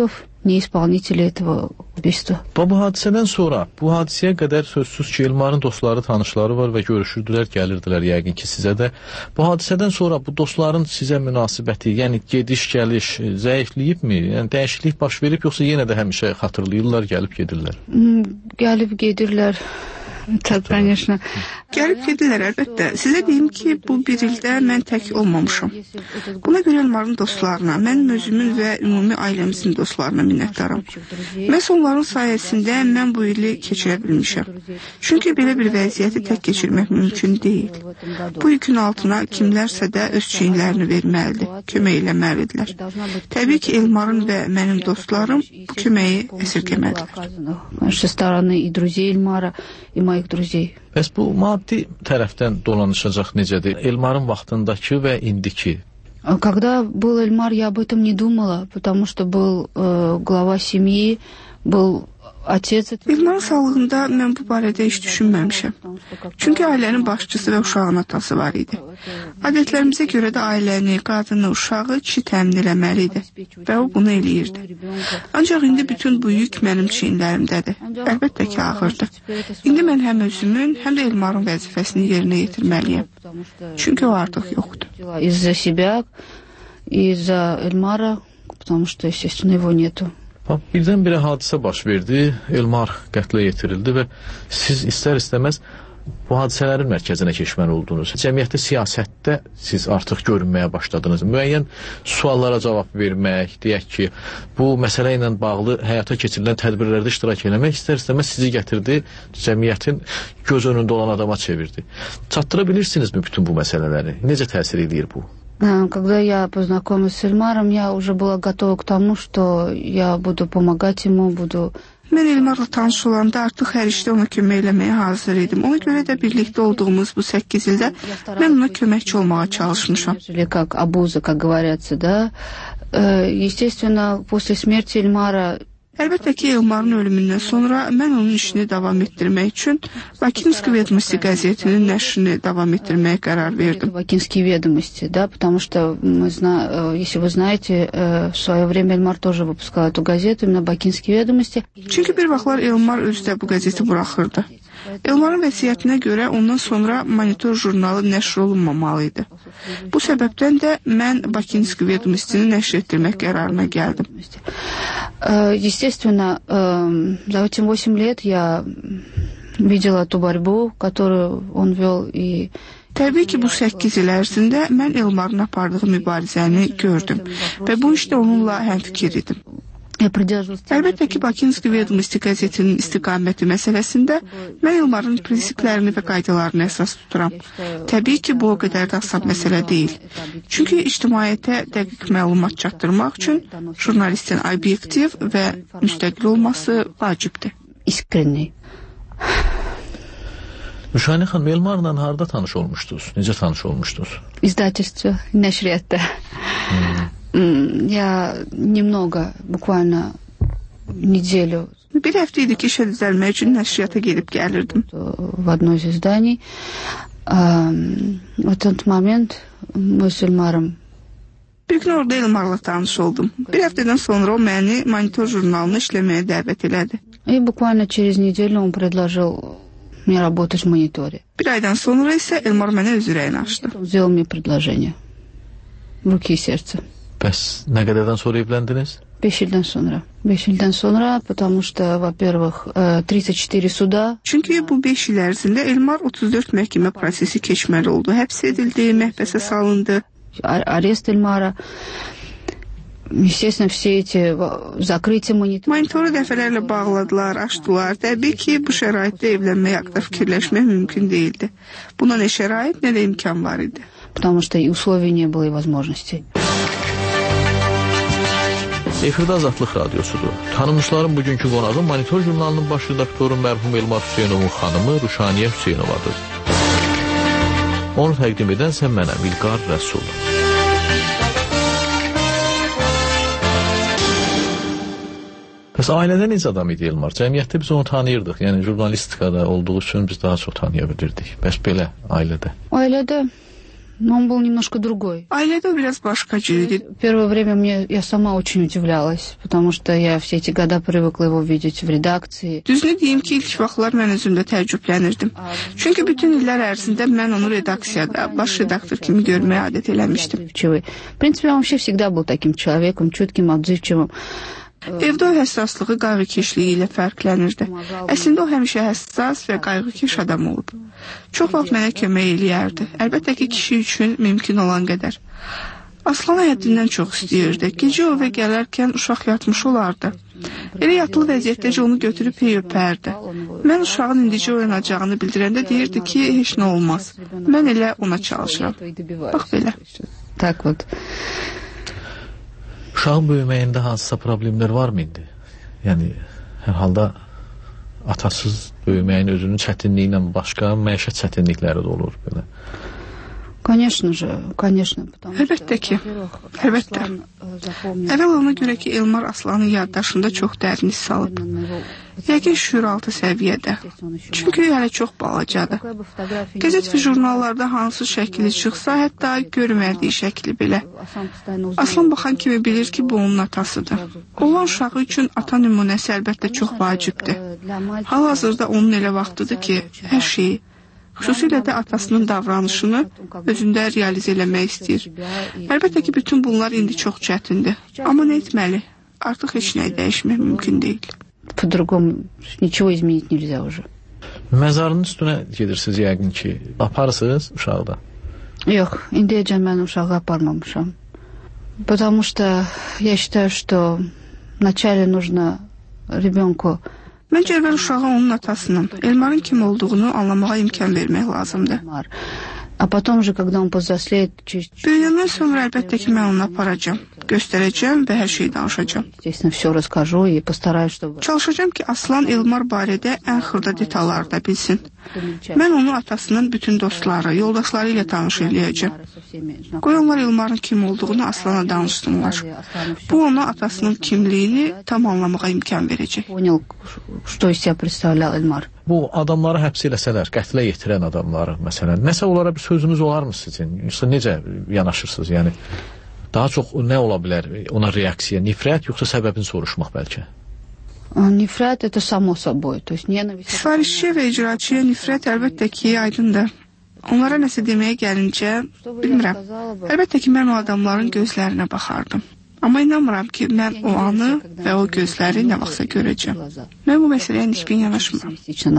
не исполнители этого убийства. Bu hadisədən sonra, bu hadisəyə qədər sözsüz ki, Elmarın dostları, tanışları var və görüşürdülər, gəlirdilər yəqin ki sizə də. Bu hadisədən sonra bu dostların sizə münasibəti, yəni gediş-gəliş zəifləyibmi? Yəni dəyişiklik baş verib, yoxsa yenə də həmişə xatırlayırlar, gəlib gedirlər? Gəlib gedirlər. Tabii, конечно. Gəlib gedirlər əlbəttə. Sizə deyim ki, bu bir ildə mən tək olmamışam. Buna görə Elmarın dostlarına, mənim özümün və ümumi ailəmizin dostlarına minnətdaram. Məhz onların sayəsində mən bu ili keçirə bilmişəm. Çünki belə bir vəziyyəti tək keçirmək mümkün deyil. Bu yükün altına kimlərsə də öz çiyinlərini verməlidir, kömək eləməlidirlər. Təbii ki, Elmarın və mənim dostlarım bu köməyi əsirgəməlidirlər. Со стороны и друзей Эльмара, и моих друзей. Bəs bu maddi tərəfdən dolanışacaq necədir? Elmarın vaxtındakı və indiki? Когда был Эльмар, я об этом не думала, потому что был глава семьи, был отец. Elmarın sağlığında mən bu barədə heç düşünməmişəm. Çünki ailənin başçısı və uşağın atası var idi. Adətlərimizə görə də ailəni, qadını, uşağı kişi təmin eləməli idi və o bunu eləyirdi. Ancaq indi bütün bu yük mənim çiyinlərimdədir. Əlbəttə ki, ağırdır. İndi mən həm özümün, həm də Elmarın vəzifəsini yerinə yetirməliyəm. Çünki o artıq yoxdur. Из-за себя, из-за Эльмара, потому что, естественно, его нету. Birdən-birə hadisə baş verdi, Elmar qətlə yetirildi və siz istər-istəməz bu hadisələrin mərkəzinə keçməli oldunuz. Cəmiyyətdə, siyasətdə siz artıq görünməyə başladınız. Müəyyən suallara cavab vermək, deyək ki, bu məsələ ilə bağlı həyata keçirilən tədbirlərdə iştirak eləmək istər-istəməz sizi gətirdi, cəmiyyətin göz önündə olan adama çevirdi. Çatdıra bilirsinizmi bütün bu məsələləri? Necə təsir edir bu? Когда я познакомилась с Эльмаром, я уже была готова к тому, что я буду помогать ему, буду... Mən Elmarla tanış olanda artıq hər işdə ona kömək eləməyə hazır idim. Ona görə də birlikdə olduğumuz bu 8 ildə mən ona köməkçi olmağa çalışmışam. Как обуза, как говорится, да. Естественно, после смерти Эльмара... Əlbəttə ki, Elmarın ölümündən sonra mən onun işini davam etdirmək üçün Бакинские ведомости qəzetinin nəşrini davam etdirməyə qərar verdim. Бакинские ведомости, да, потому что, если вы знаете, в свое время Эльмар тоже выпускал эту газету, именно Бакинские ведомости. Çünki bir vaxtlar Elmar özü də bu qəzeti buraxırdı. Elmarın vəsiyyətinə görə ondan sonra Monitor jurnalı nəşr olunmamalıydı. Bu səbəbdən də mən Бакинские ведомостini nəşr etdirmək qərarına gəldim. Естественно, за эти 8 лет я видела ту борьбу, которую он вел, и... Təbii ki, bu 8 il ərzində mən Elmarın apardığı mübarizəni gördüm və bu işdə onunla həmfikir idim. Əlbəttə ki, Бакинские ведомости qəzetinin istiqaməti məsələsində mən Elmarın prinsiplərini və qaydalarını əsas tuturam. Təbii ki, bu o qədər də asan məsələ deyil. Çünki ictimaiyyətə dəqiq məlumat çatdırmaq üçün jurnalistin obyektiv və müstəqil olması vacibdir. İskrenli. Ruşani xanım, Elmarla harda tanış olmuşdunuz? Necə tanış olmuşdunuz? İzdательство, nəşriyyatda. Я немного, буквально неделю. Bir həftə idi ki, işə düzəlmək üçün nəşriyyata gedib gəlirdim. В одно из изданий. В этот момент мы с Эльмаром... Bir gün orada Elmarla tanış oldum. Bir həftədən sonra o məni Monitor jurnalına işləməyə dəvət elədi. И буквально через неделю он предложил мне работать в Мониторе. Bir aydan sonra isə Elmar mənə öz ürəyini açdı. Сделал мне предложение. В руки и сердце. Bəs nə qədərdən sonra evləndiniz? 5 ildən sonra. 5 ildən sonra, потому что, во-первых, 34 suda. Çünki bu 5 il ərzində Elmar 34 məhkəmə prosesi keçməli oldu. Həbs edildi, məhbəsə salındı. Арест Эльмара. Естественно, все эти закрытия Монитора. Monitoru dəfələrlə bağladılar, açdılar. Təbii ki, bu şəraitdə evlənmək haqqında fikirləşmək mümkün değildi. Buna nə şərait, nə də imkan var idi. Потому что и условий не было, и возможностей. Efirdə Azadlıq Radiosudur. Tanınmışların bugünkü qonağı Monitor jurnalının baş redaktoru mərhum Elmar Hüseynovun xanımı Ruşaniyə Hüseynovadır. Onu təqdim edənsə mənəm İlqar Rəsul. Bəs ailədə necə adam idi Elmar? Cəmiyyətdə biz onu tanıyırdıq. Yəni jurnalistikada olduğu üçün biz daha çox tanıya bilirdik. Bəs belə ailədə? Ailədə Но он был немножко другой. Ailədə o biraz başqa cür idi. Первое время я сама очень удивлялась, потому что я все эти года привыкла его видеть в редакции. Düzünü deyim ki, ilk vaxtlar mən özümdə təəccüblənirdim. Çünki bütün illər ərzində mən onu redaksiyada, baş redaktor kimi görməyə adət eləmişdim. В принципе, он вообще всегда был таким человеком, чутким, отзывчивым. Evdə o həssaslığı qayğıkeşliyi ilə fərqlənirdi. Əslində o həmişə həssas və qayğıkeş adam olub. Çox vaxt mənə kömək eləyərdi. Əlbəttə ki, kişi üçün mümkün olan qədər. Aslanı həddindən çox istəyirdi. Gecə ovə gələrkən uşaq yatmış olardı. Elə yatılı vəziyyətdəcə onu götürüb hey öpərdi. Mən uşağın indicə oyanacağını bildirəndə deyirdi ki, heç nə olmaz. Mən elə ona çalışıram. Bax belə. Так вот. Uşağın böyüməyində hansısa problemlər varmı indi? Yəni, hər halda atasız böyüməyin özünün çətinliyi ilə başqa məişət çətinlikləri də olur belə. Конечно же, конечно. Əlbəttə ki, əlbəttə. Əvvəl ona görə ki, Elmar Aslanın yaddaşında çox dərin hiss alıb. Yəqin şüuraltı səviyyədə. Çünki hələ çox balacadır. Qəzet və jurnallarda hansı şəkli çıxsa, hətta görmədiyi şəkli belə. Aslan baxan kimi bilir ki, bu onun atasıdır. Olan uşağı üçün ata nümunəsi əlbəttə çox vacibdir. Hal-hazırda onun elə vaxtıdır ki, hər şeyi, xüsusilə də atasının davranışını özündə realizə eləmək istəyir. Əlbəttə ki, bütün bunlar indi çox çətindir. Amma nə etməli? Artıq heç nəyi dəyişmək mümkün deyil. По-другому nичего изменить нельзя уже. Məzarın üstünə gedirsiniz yəqin ki, aparırsınız uşağı da. Yox, indiyəcən mən uşağı aparmamışam. Потому что я считаю, что вначале нужно ребенку. Məncə əvvəl uşağa onun atasının, Elmarın kim olduğunu anlamağa imkan vermək lazımdır. А потом же, когда он повзрослеет, Böyüyəndən sonra əlbəttə ki, mən onu aparacağam, göstərəcəm və hər şeyi danışacağam. Все расскажу и постараюсь, чтобы. Çalışacağam ki, Aslan Elmar barədə ən xırda detalları da bilsin. Mən onu atasının bütün dostları, yoldaşları ilə tanış eləyəcəm. Qoy onlar Elmarın kim olduğunu Aslana danışsınlar. Bu ona atasının kimliyini tam anlamağa imkan verəcək. Понял, что из себя представлял Эльмар. Bu adamları həbs eləsələr, qətlə yetirən adamları məsələn, nəsə onlara bir sözünüz olarmı sizin? Yoxsa necə yanaşırsınız? Yəni daha çox nə ola bilər ona reaksiya, nifrət yoxsa səbəbini soruşmaq bəlkə? Nifrət это само собой, то есть ненависть. Sifarişçiyə və icraçıya nifrət əlbəttə ki, aydındır. Onlara nəsə deməyə gəlincə, bilmirəm. Əlbəttə ki, mən o adamların gözlərinə baxardım. Amma inanmıram ki, mən o anı və o gözləri nə vaxtsa görəcəm. Mən bu məsələyə nisbən yanaşmıram.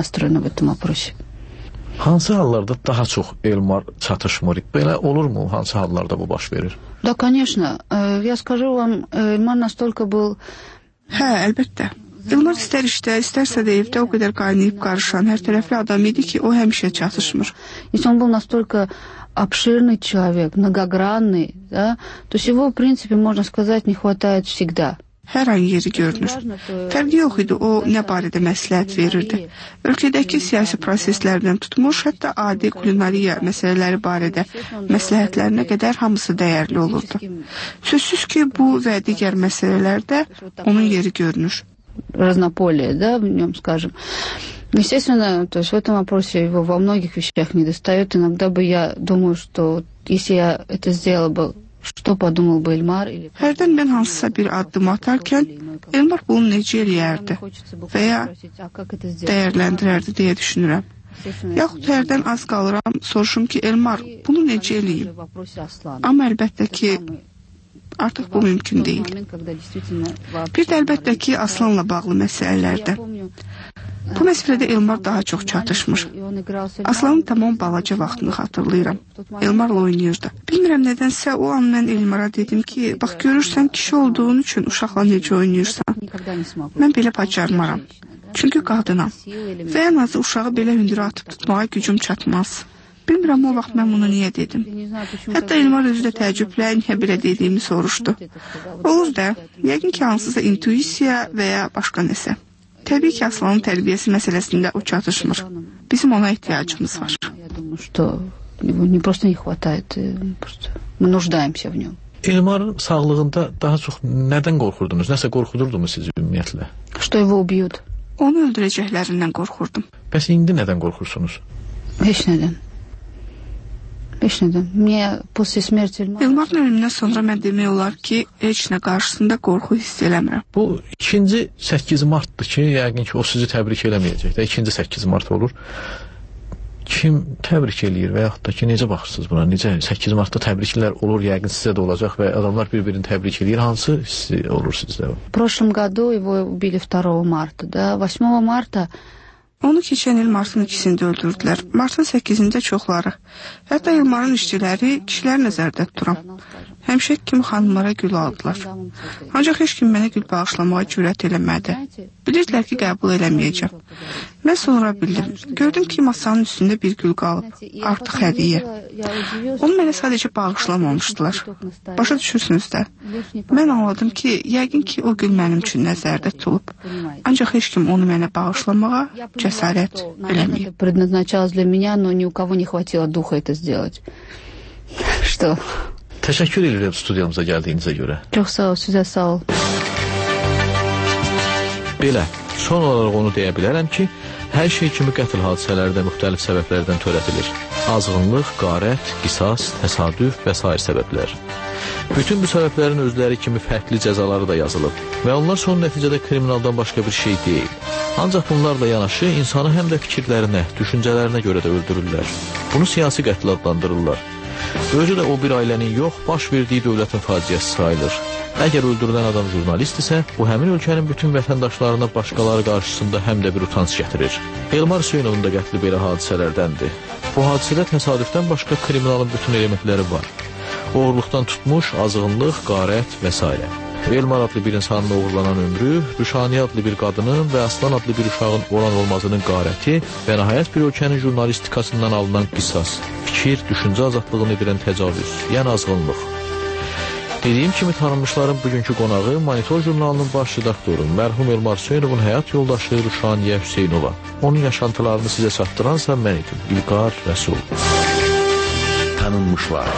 Hansı hallarda daha çox Elmar çatışmır? Belə olurmu? Hansı hallarda bu baş verir? Да, конечно. Я скажу вам, Эльмар настолько был... Hə, əlbəttə. Elmar istər işdə, istərsə də evdə o qədər qaynayıb qarışan, hər tərəfli adam idi ki, o həmişə çatışmır. Если он был настолько обширный человек, многогранный, да, то есть его, в принципе, можно сказать, не хватает всегда. Hər an yeri görünür. Fərqi yox idi, o nə barədə məsləhət verirdi. Ölkədəki siyasi proseslərdən tutmuş, hətta adi kulinariya məsələləri barədə məsləhətlərinə qədər hamısı dəyərli olurdu. Sözsüz ki, bu və digər məsələlərdə onun yeri görünür. Разнополие, да, в нем, скажем. Естественно, то есть в этом вопросе его во многих вещах не достает. Иногда бы я думаю, что если я это сделала бы, что подумал бы Эльмар? Hərdən mən hansısa bir addım atarkən Elmar bunu necə eləyərdi və ya dəyərləndirərdi deyə düşünürəm. Yaxud hərdən az qalıram, soruşum ki, Elmar bunu necə eləyim? Amma əlbəttə ki, artıq bu mümkün deyil. Bir də əlbəttə ki, Aslanla bağlı məsələlərdə. Bu məsələdə Elmar daha çox çatışmır. Aslanın tamam balaca vaxtını xatırlayıram. Elmarla oynayırdı. Bilmirəm nədənsə o an mən Elmara dedim ki, bax görürsən kişi olduğun üçün uşaqla necə oynayırsan. Mən belə bacarmaram. Çünki qadınam. Və ən azı uşağı belə hündürə atıb tutmağa gücüm çatmaz. Bilmirəm o vaxt mən bunu niyə dedim. Hətta Elmar özü də təəccüblə niyə belə dediyimi soruşdu. Olur da, yəqin ki, hansısa intuisiya və ya başqa nəsə. Təbii ki, Aslanın tərbiyəsi məsələsində o çatışmır. Bizim ona ehtiyacımız var. Не просто не хватает, просто мы нуждаемся в нем. Elmarın sağlığında daha çox nədən qorxurdunuz? Nəsə qorxudurdumu sizi ümumiyyətlə? Что его убьют. Onu öldürəcəklərindən qorxurdum. Bəs indi nədən qorxursunuz? Heç nədən. Heç nədən. Niyə после смерти Elmarın ölümündən sonra mən demək olar ki, heç nə qarşısında qorxu hiss eləmirəm. Bu ikinci 8 martdır ki, yəqin ki, o sizi təbrik eləməyəcək də. İkinci 8 mart olur. Kim təbrik eləyir və yaxud da ki, necə baxırsınız buna? Necə 8 martda təbriklər olur, yəqin sizə də olacaq və adamlar bir-birini təbrik eləyir. Hansı hissi olur sizdə? В прошлом году его убили 2 марта, да, 8 марта. Onu keçən il martın 2-sində öldürdülər. Martın 8-də çoxları. Hətta Elmarın işçiləri kişilər nəzərdə tuturam. Həmişə kimi xanımlara gül aldılar. Ancaq heç kim mənə gül bağışlamağa cürət eləmədi. Bilirdilər ki, qəbul eləməyəcəm. Mən sonra bildim. Gördüm ki, masanın üstündə bir gül qalıb. Artıq hədiyyə. Onu mənə sadəcə bağışlamamışdılar. Başa düşürsünüz də. Mən anladım ki, yəqin ki, o gül mənim üçün nəzərdə tutulub. Ancaq heç kim onu mənə bağışlamağa cəsarət eləməyib. Предназначалось для меня, но ни у кого не хватило духа это сделать. Что? Təşəkkür edirəm studiyamıza gəldiyinizə görə. Çox sağ ol, sizə sağ ol. Belə, son olaraq onu deyə bilərəm ki, hər şey kimi qətl hadisələri də müxtəlif səbəblərdən törədilir. Azğınlıq, qarət, qisas, təsadüf və sair səbəblər. Bütün bu səbəblərin özləri kimi fərqli cəzaları da yazılıb və onlar son nəticədə kriminaldan başqa bir şey deyil. Ancaq bunlarla yanaşı insanı həm də fikirlərinə, düşüncələrinə görə də öldürürlər. Bunu siyasi qətl adlandırırlar. Özü də o bir ailənin yox, baş verdiyi dövlətin faciəsi sayılır. Əgər öldürülən adam jurnalist isə, bu həmin ölkənin bütün vətəndaşlarına başqaları qarşısında həm də bir utanç gətirir. Elmar Hüseynovun da qətli belə hadisələrdəndir. Bu hadisədə təsadüfdən başqa kriminalın bütün elementləri var. Oğurluqdan tutmuş, azğınlıq, qarət və s. Elmar adlı bir insanın uğurlanan ömrü, Rüşaniyə adlı bir qadının və Aslan adlı bir uşağın olan olmazının qarəti və nəhayət bir ölkənin jurnalistikasından alınan qisas, fikir, düşüncə azadlığını edən təcavüz, yəni azğınlıq. Dediyim kimi tanınmışların bugünkü qonağı Monitor jurnalının baş redaktoru mərhum Elmar Hüseynovun həyat yoldaşı Rüşaniyə Hüseynova. Onun yaşantılarını sizə çatdıransa mən idim, İlqar Rəsul. Tanınmışlar.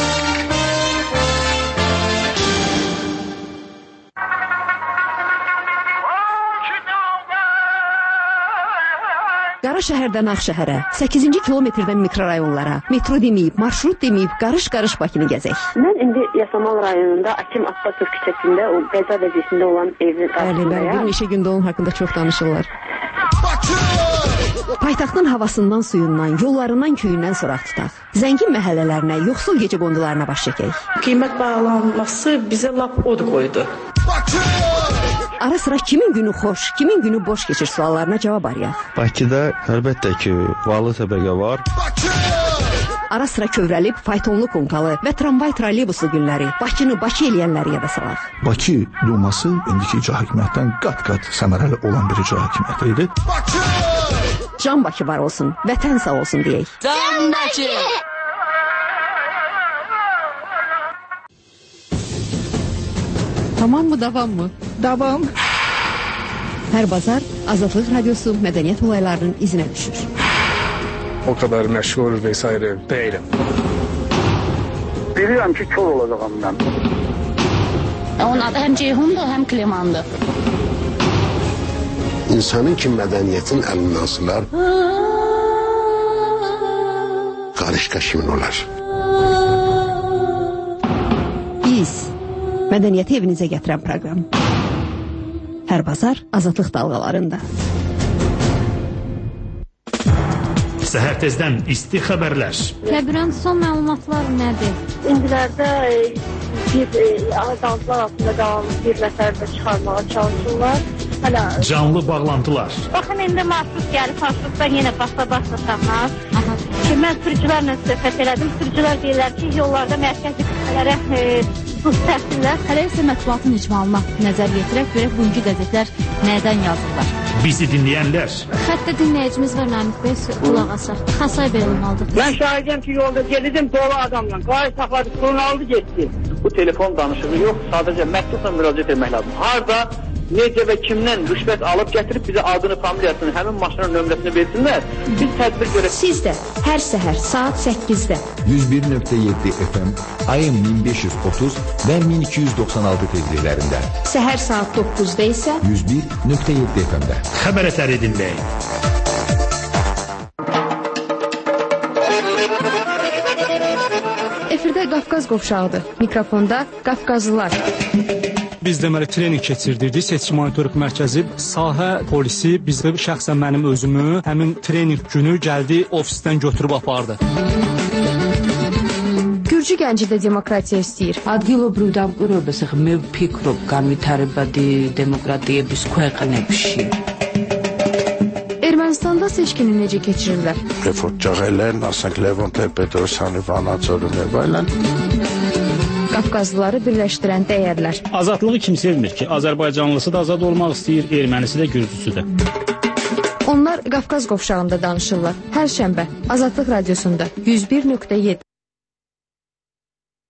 Qara şəhərdən Ağşəhərə, 8-ci kilometrdən mikrorayonlara, metro deməyib, marşrut deməyib, qarış-qarış Bakını gəzək. Mən indi Yasamal rayonunda Akim Abbasov küçəsində, o Qəza vəzifəsində olan evin qarşısındayım. Bəli, bir neçə gündə onun haqqında çox danışırlar. Paytaxtın havasından, suyundan, yollarından, köyündən soraq tutaq. Zəngin məhəllələrinə, yoxsul gecə qondularına baş çəkək. Qiymət bağlanması bizə lap od qoydu. Ara sıra kimin günü xoş, kimin günü boş keçir suallarına cavab arayaq. Bakıda əlbəttə ki, varlı təbəqə var. Ara sıra kövrəlib, faytonlu konkalı və tramvay trolleybusu günləri Bakını Bakı eləyənləri yada salaq. Bakı Duması indiki icra hakimiyyətdən qat-qat səmərəli olan bir icra hakimiyyəti idi. Can Bakı var olsun, vətən sağ olsun deyək. Can Bakı! Tamam mı, davam mı? Davam. Hər bazar Azadlıq Radiosu mədəniyyət olaylarının izinə düşür. O kadar məşğul vesaire değilim. Bilirəm ki, kör olacağım mən. Onun adı həm Ceyhundur, həm Klemandır. İnsanın ki, mədəniyyətin əlindən asılar, qarışqa kimin olar? Biz mədəniyyəti evinizə gətirən proqram. Hər bazar Azadlıq dalğalarında. Səhər tezdən isti xəbərlər. Kəbirən son məlumatlar nədir? İndilərdə azadlıqlar altında qalan bir nəfər də çıxarmağa çalışırlar. Canlı bağlantılar. Baxın, indi marşrut gəlib, marşrutdan yenə basa-basa tapmaz. Mən sürücülərlə söhbət elədim. Sürücülər deyirlər ki, yollarda mərkəzi kütlələrə buz təhsillər. Hələ isə mətbuatın icmalına nəzər yetirək, görək bugünkü qəzetlər nədən yazırlar. Bizi dinləyənlər. Xəttə dinləyicimiz var, Namik bəy, qulaq asaq. Xasay bəy olmalıdır. Mən şahidəm ki, yolda gedim dolu adamla. Qayı saxladı, pulunu aldı, getdi. Bu telefon danışığı yox, sadəcə məktubla müraciət etmək lazım. Harada, necə və kimdən rüşvət alıb gətirib bizə adını, familiyasını, həmin maşının nömrəsini versinlər. Biz tədbir görək. Siz də hər səhər saat 8-də 101.7 FM, AM 1530 və 1296 tezliklərində. Səhər saat 9-da isə 101.7 FM-də. Xəbər əsəri dinləyin. Qafqaz qovşağıdır. Mikrofonda Qafqazlılar. Biz deməli trening keçirdirdik. Seçki monitorinq mərkəzi, sahə polisi bizə şəxsən mənim özümü həmin trening günü gəldi ofisdən götürüb apardı. Gürcü gənci də demokratiya istəyir. ადგილობრივ დამკვირვებელს მე ვფიქრობ განვითარებადი დემოკრატიების ქვეყნებში. Ermənistanda seçkini necə keçirirlər? Reportajlarla, asենք Levon Tepedosyanı vanatörünü və Qafqazlıları birləşdirən dəyərlər. Azadlığı kim sevmir ki? Azərbaycanlısı da azad olmaq istəyir, ermənisi də, gürcüsü də. Onlar Qafqaz qovşağında danışırlar. Hər şənbə Azadlıq Radiosunda 101.7.